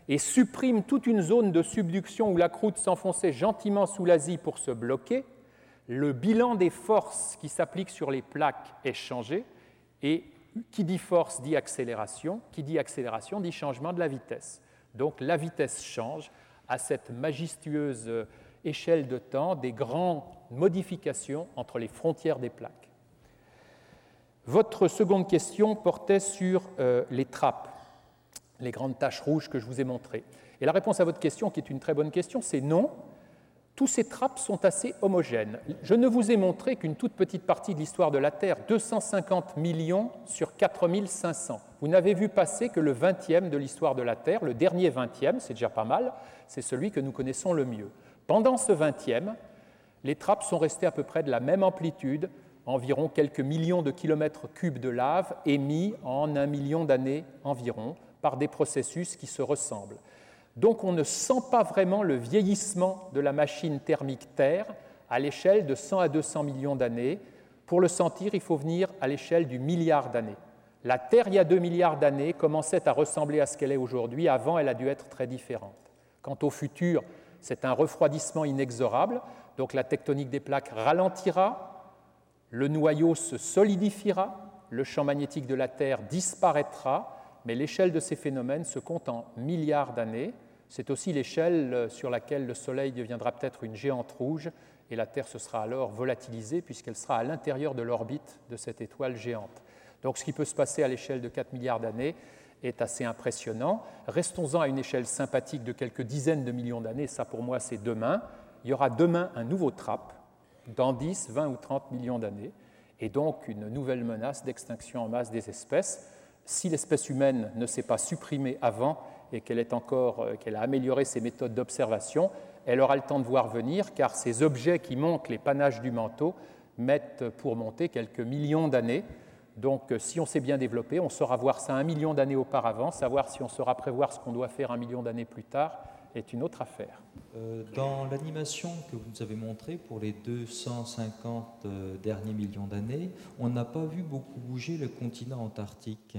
Speaker 2: et supprime toute une zone de subduction où la croûte s'enfonçait gentiment sous l'Asie pour se bloquer, le bilan des forces qui s'appliquent sur les plaques est changé, et qui dit force dit accélération dit changement de la vitesse. Donc la vitesse change à cette majestueuse échelle de temps des grandes modifications entre les frontières des plaques. Votre seconde question portait sur les trappes, les grandes taches rouges que je vous ai montrées. Et la réponse à votre question, qui est une très bonne question, c'est non. Tous ces trappes sont assez homogènes. Je ne vous ai montré qu'une toute petite partie de l'histoire de la Terre, 250 millions sur 4500. Vous n'avez vu passer que le 20e de l'histoire de la Terre, le dernier 20e, c'est déjà pas mal, c'est celui que nous connaissons le mieux. Pendant ce 20e, les trappes sont restées à peu près de la même amplitude, environ quelques millions de kilomètres cubes de lave émis en 1 million d'années environ, par des processus qui se ressemblent. Donc on ne sent pas vraiment le vieillissement de la machine thermique Terre à l'échelle de 100 à 200 millions d'années. Pour le sentir, il faut venir à l'échelle du milliard d'années. La Terre, il y a 2 milliards d'années, commençait à ressembler à ce qu'elle est aujourd'hui. Avant, elle a dû être très différente. Quant au futur, c'est un refroidissement inexorable. Donc la tectonique des plaques ralentira, le noyau se solidifiera, le champ magnétique de la Terre disparaîtra, mais l'échelle de ces phénomènes se compte en milliards d'années. C'est aussi l'échelle sur laquelle le Soleil deviendra peut-être une géante rouge et la Terre se sera alors volatilisée puisqu'elle sera à l'intérieur de l'orbite de cette étoile géante. Donc ce qui peut se passer à l'échelle de 4 milliards d'années est assez impressionnant. Restons-en à une échelle sympathique de quelques dizaines de millions d'années, ça pour moi c'est demain. Il y aura demain un nouveau TRAP, dans 10, 20 ou 30 millions d'années, et donc une nouvelle menace d'extinction en masse des espèces. Si l'espèce humaine ne s'est pas supprimée avant et qu'elle a amélioré ses méthodes d'observation, elle aura le temps de voir venir, car ces objets qui montent les panaches du manteau mettent pour monter quelques millions d'années. Donc si on s'est bien développé, on saura voir ça 1 million d'années auparavant. Savoir si on saura prévoir ce qu'on doit faire 1 million d'années plus tard est une autre affaire.
Speaker 5: Dans l'animation que vous nous avez montrée pour les 250 derniers millions d'années, on n'a pas vu beaucoup bouger le continent antarctique.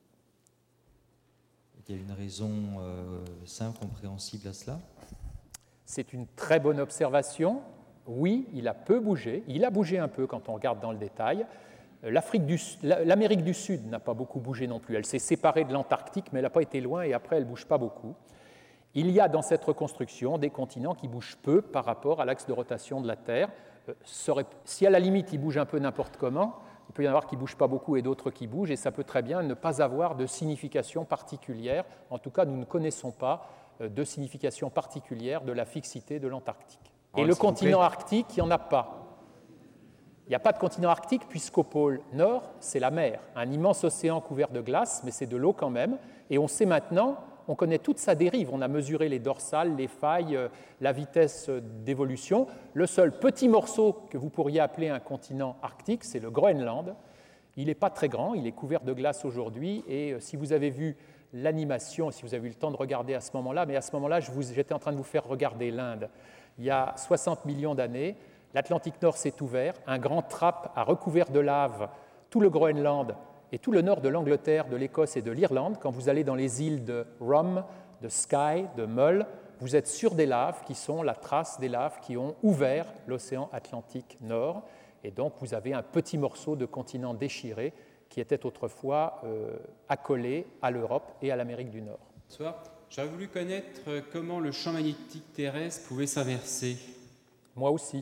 Speaker 5: Il y a une raison simple, compréhensible à cela?
Speaker 2: C'est une très bonne observation. Oui, il a peu bougé. Il a bougé un peu quand on regarde dans le détail. L'Amérique du Sud n'a pas beaucoup bougé non plus. Elle s'est séparée de l'Antarctique, mais elle n'a pas été loin et après, elle ne bouge pas beaucoup. Il y a dans cette reconstruction des continents qui bougent peu par rapport à l'axe de rotation de la Terre. Si à la limite, ils bougent un peu n'importe comment, il peut y en avoir qui ne bougent pas beaucoup et d'autres qui bougent, et ça peut très bien ne pas avoir de signification particulière. En tout cas, nous ne connaissons pas de signification particulière de la fixité de l'Antarctique. Et le continent arctique, il n'y en a pas. Il n'y a pas de continent arctique puisqu'au pôle nord, c'est la mer, un immense océan couvert de glace, mais c'est de l'eau quand même. Et on sait maintenant, on connaît toute sa dérive. On a mesuré les dorsales, les failles, la vitesse d'évolution. Le seul petit morceau que vous pourriez appeler un continent arctique, c'est le Groenland. Il n'est pas très grand, il est couvert de glace aujourd'hui. Et si vous avez vu l'animation, si vous avez eu le temps de regarder à ce moment-là, mais à ce moment-là, j'étais en train de vous faire regarder l'Inde. Il y a 60 millions d'années, l'Atlantique Nord s'est ouvert, un grand trap a recouvert de lave tout le Groenland et tout le nord de l'Angleterre, de l'Écosse et de l'Irlande. Quand vous allez dans les îles de Rum, de Skye, de Mull, vous êtes sur des laves qui sont la trace des laves qui ont ouvert l'océan Atlantique Nord. Et donc vous avez un petit morceau de continent déchiré qui était autrefois accolé à l'Europe et à l'Amérique du Nord.
Speaker 6: Bonsoir. J'aurais voulu connaître comment le champ magnétique terrestre pouvait s'inverser.
Speaker 2: Moi aussi.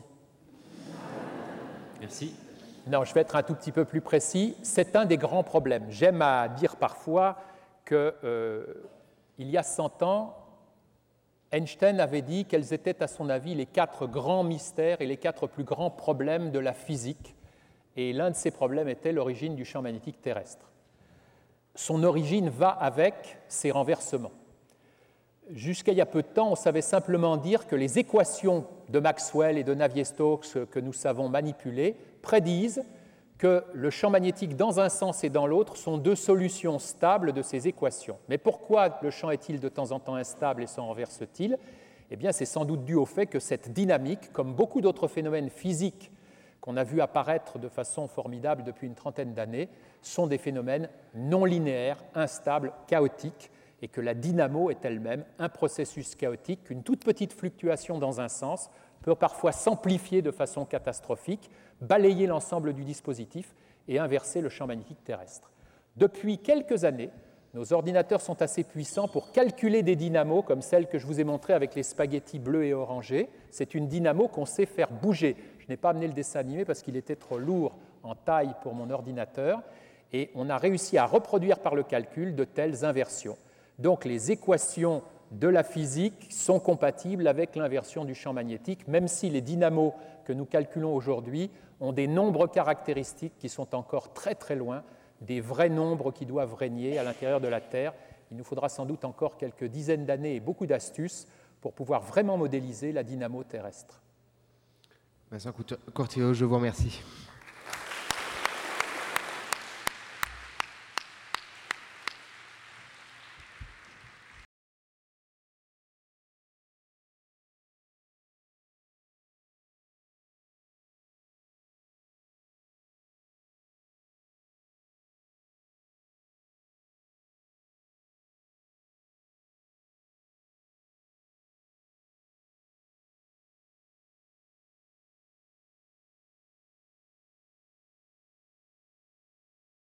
Speaker 6: Merci.
Speaker 2: Non, je vais être un tout petit peu plus précis. C'est un des grands problèmes. J'aime à dire parfois qu'il y a 100 ans, Einstein avait dit quels étaient, à son avis, les 4 grands mystères et les 4 plus grands problèmes de la physique. Et l'un de ces problèmes était l'origine du champ magnétique terrestre. Son origine va avec ces renversements. Jusqu'à il y a peu de temps, on savait simplement dire que les équations de Maxwell et de Navier-Stokes que nous savons manipuler prédisent que le champ magnétique dans un sens et dans l'autre sont 2 solutions stables de ces équations. Mais pourquoi le champ est-il de temps en temps instable et se renverse-t-il? Eh bien, c'est sans doute dû au fait que cette dynamique, comme beaucoup d'autres phénomènes physiques qu'on a vu apparaître de façon formidable depuis une trentaine d'années, sont des phénomènes non linéaires, instables, chaotiques. et que la dynamo est elle-même un processus chaotique, qu'une toute petite fluctuation dans un sens peut parfois s'amplifier de façon catastrophique, balayer l'ensemble du dispositif et inverser le champ magnétique terrestre. Depuis quelques années, nos ordinateurs sont assez puissants pour calculer des dynamos comme celle que je vous ai montrée avec les spaghettis bleus et orangés. C'est une dynamo qu'on sait faire bouger. Je n'ai pas amené le dessin animé parce qu'il était trop lourd en taille pour mon ordinateur. Et on a réussi à reproduire par le calcul de telles inversions. Donc les équations de la physique sont compatibles avec l'inversion du champ magnétique, même si les dynamos que nous calculons aujourd'hui ont des nombres caractéristiques qui sont encore très très loin des vrais nombres qui doivent régner à l'intérieur de la Terre. Il nous faudra sans doute encore quelques dizaines d'années et beaucoup d'astuces pour pouvoir vraiment modéliser la dynamo terrestre.
Speaker 1: Vincent Courtillot, je vous remercie.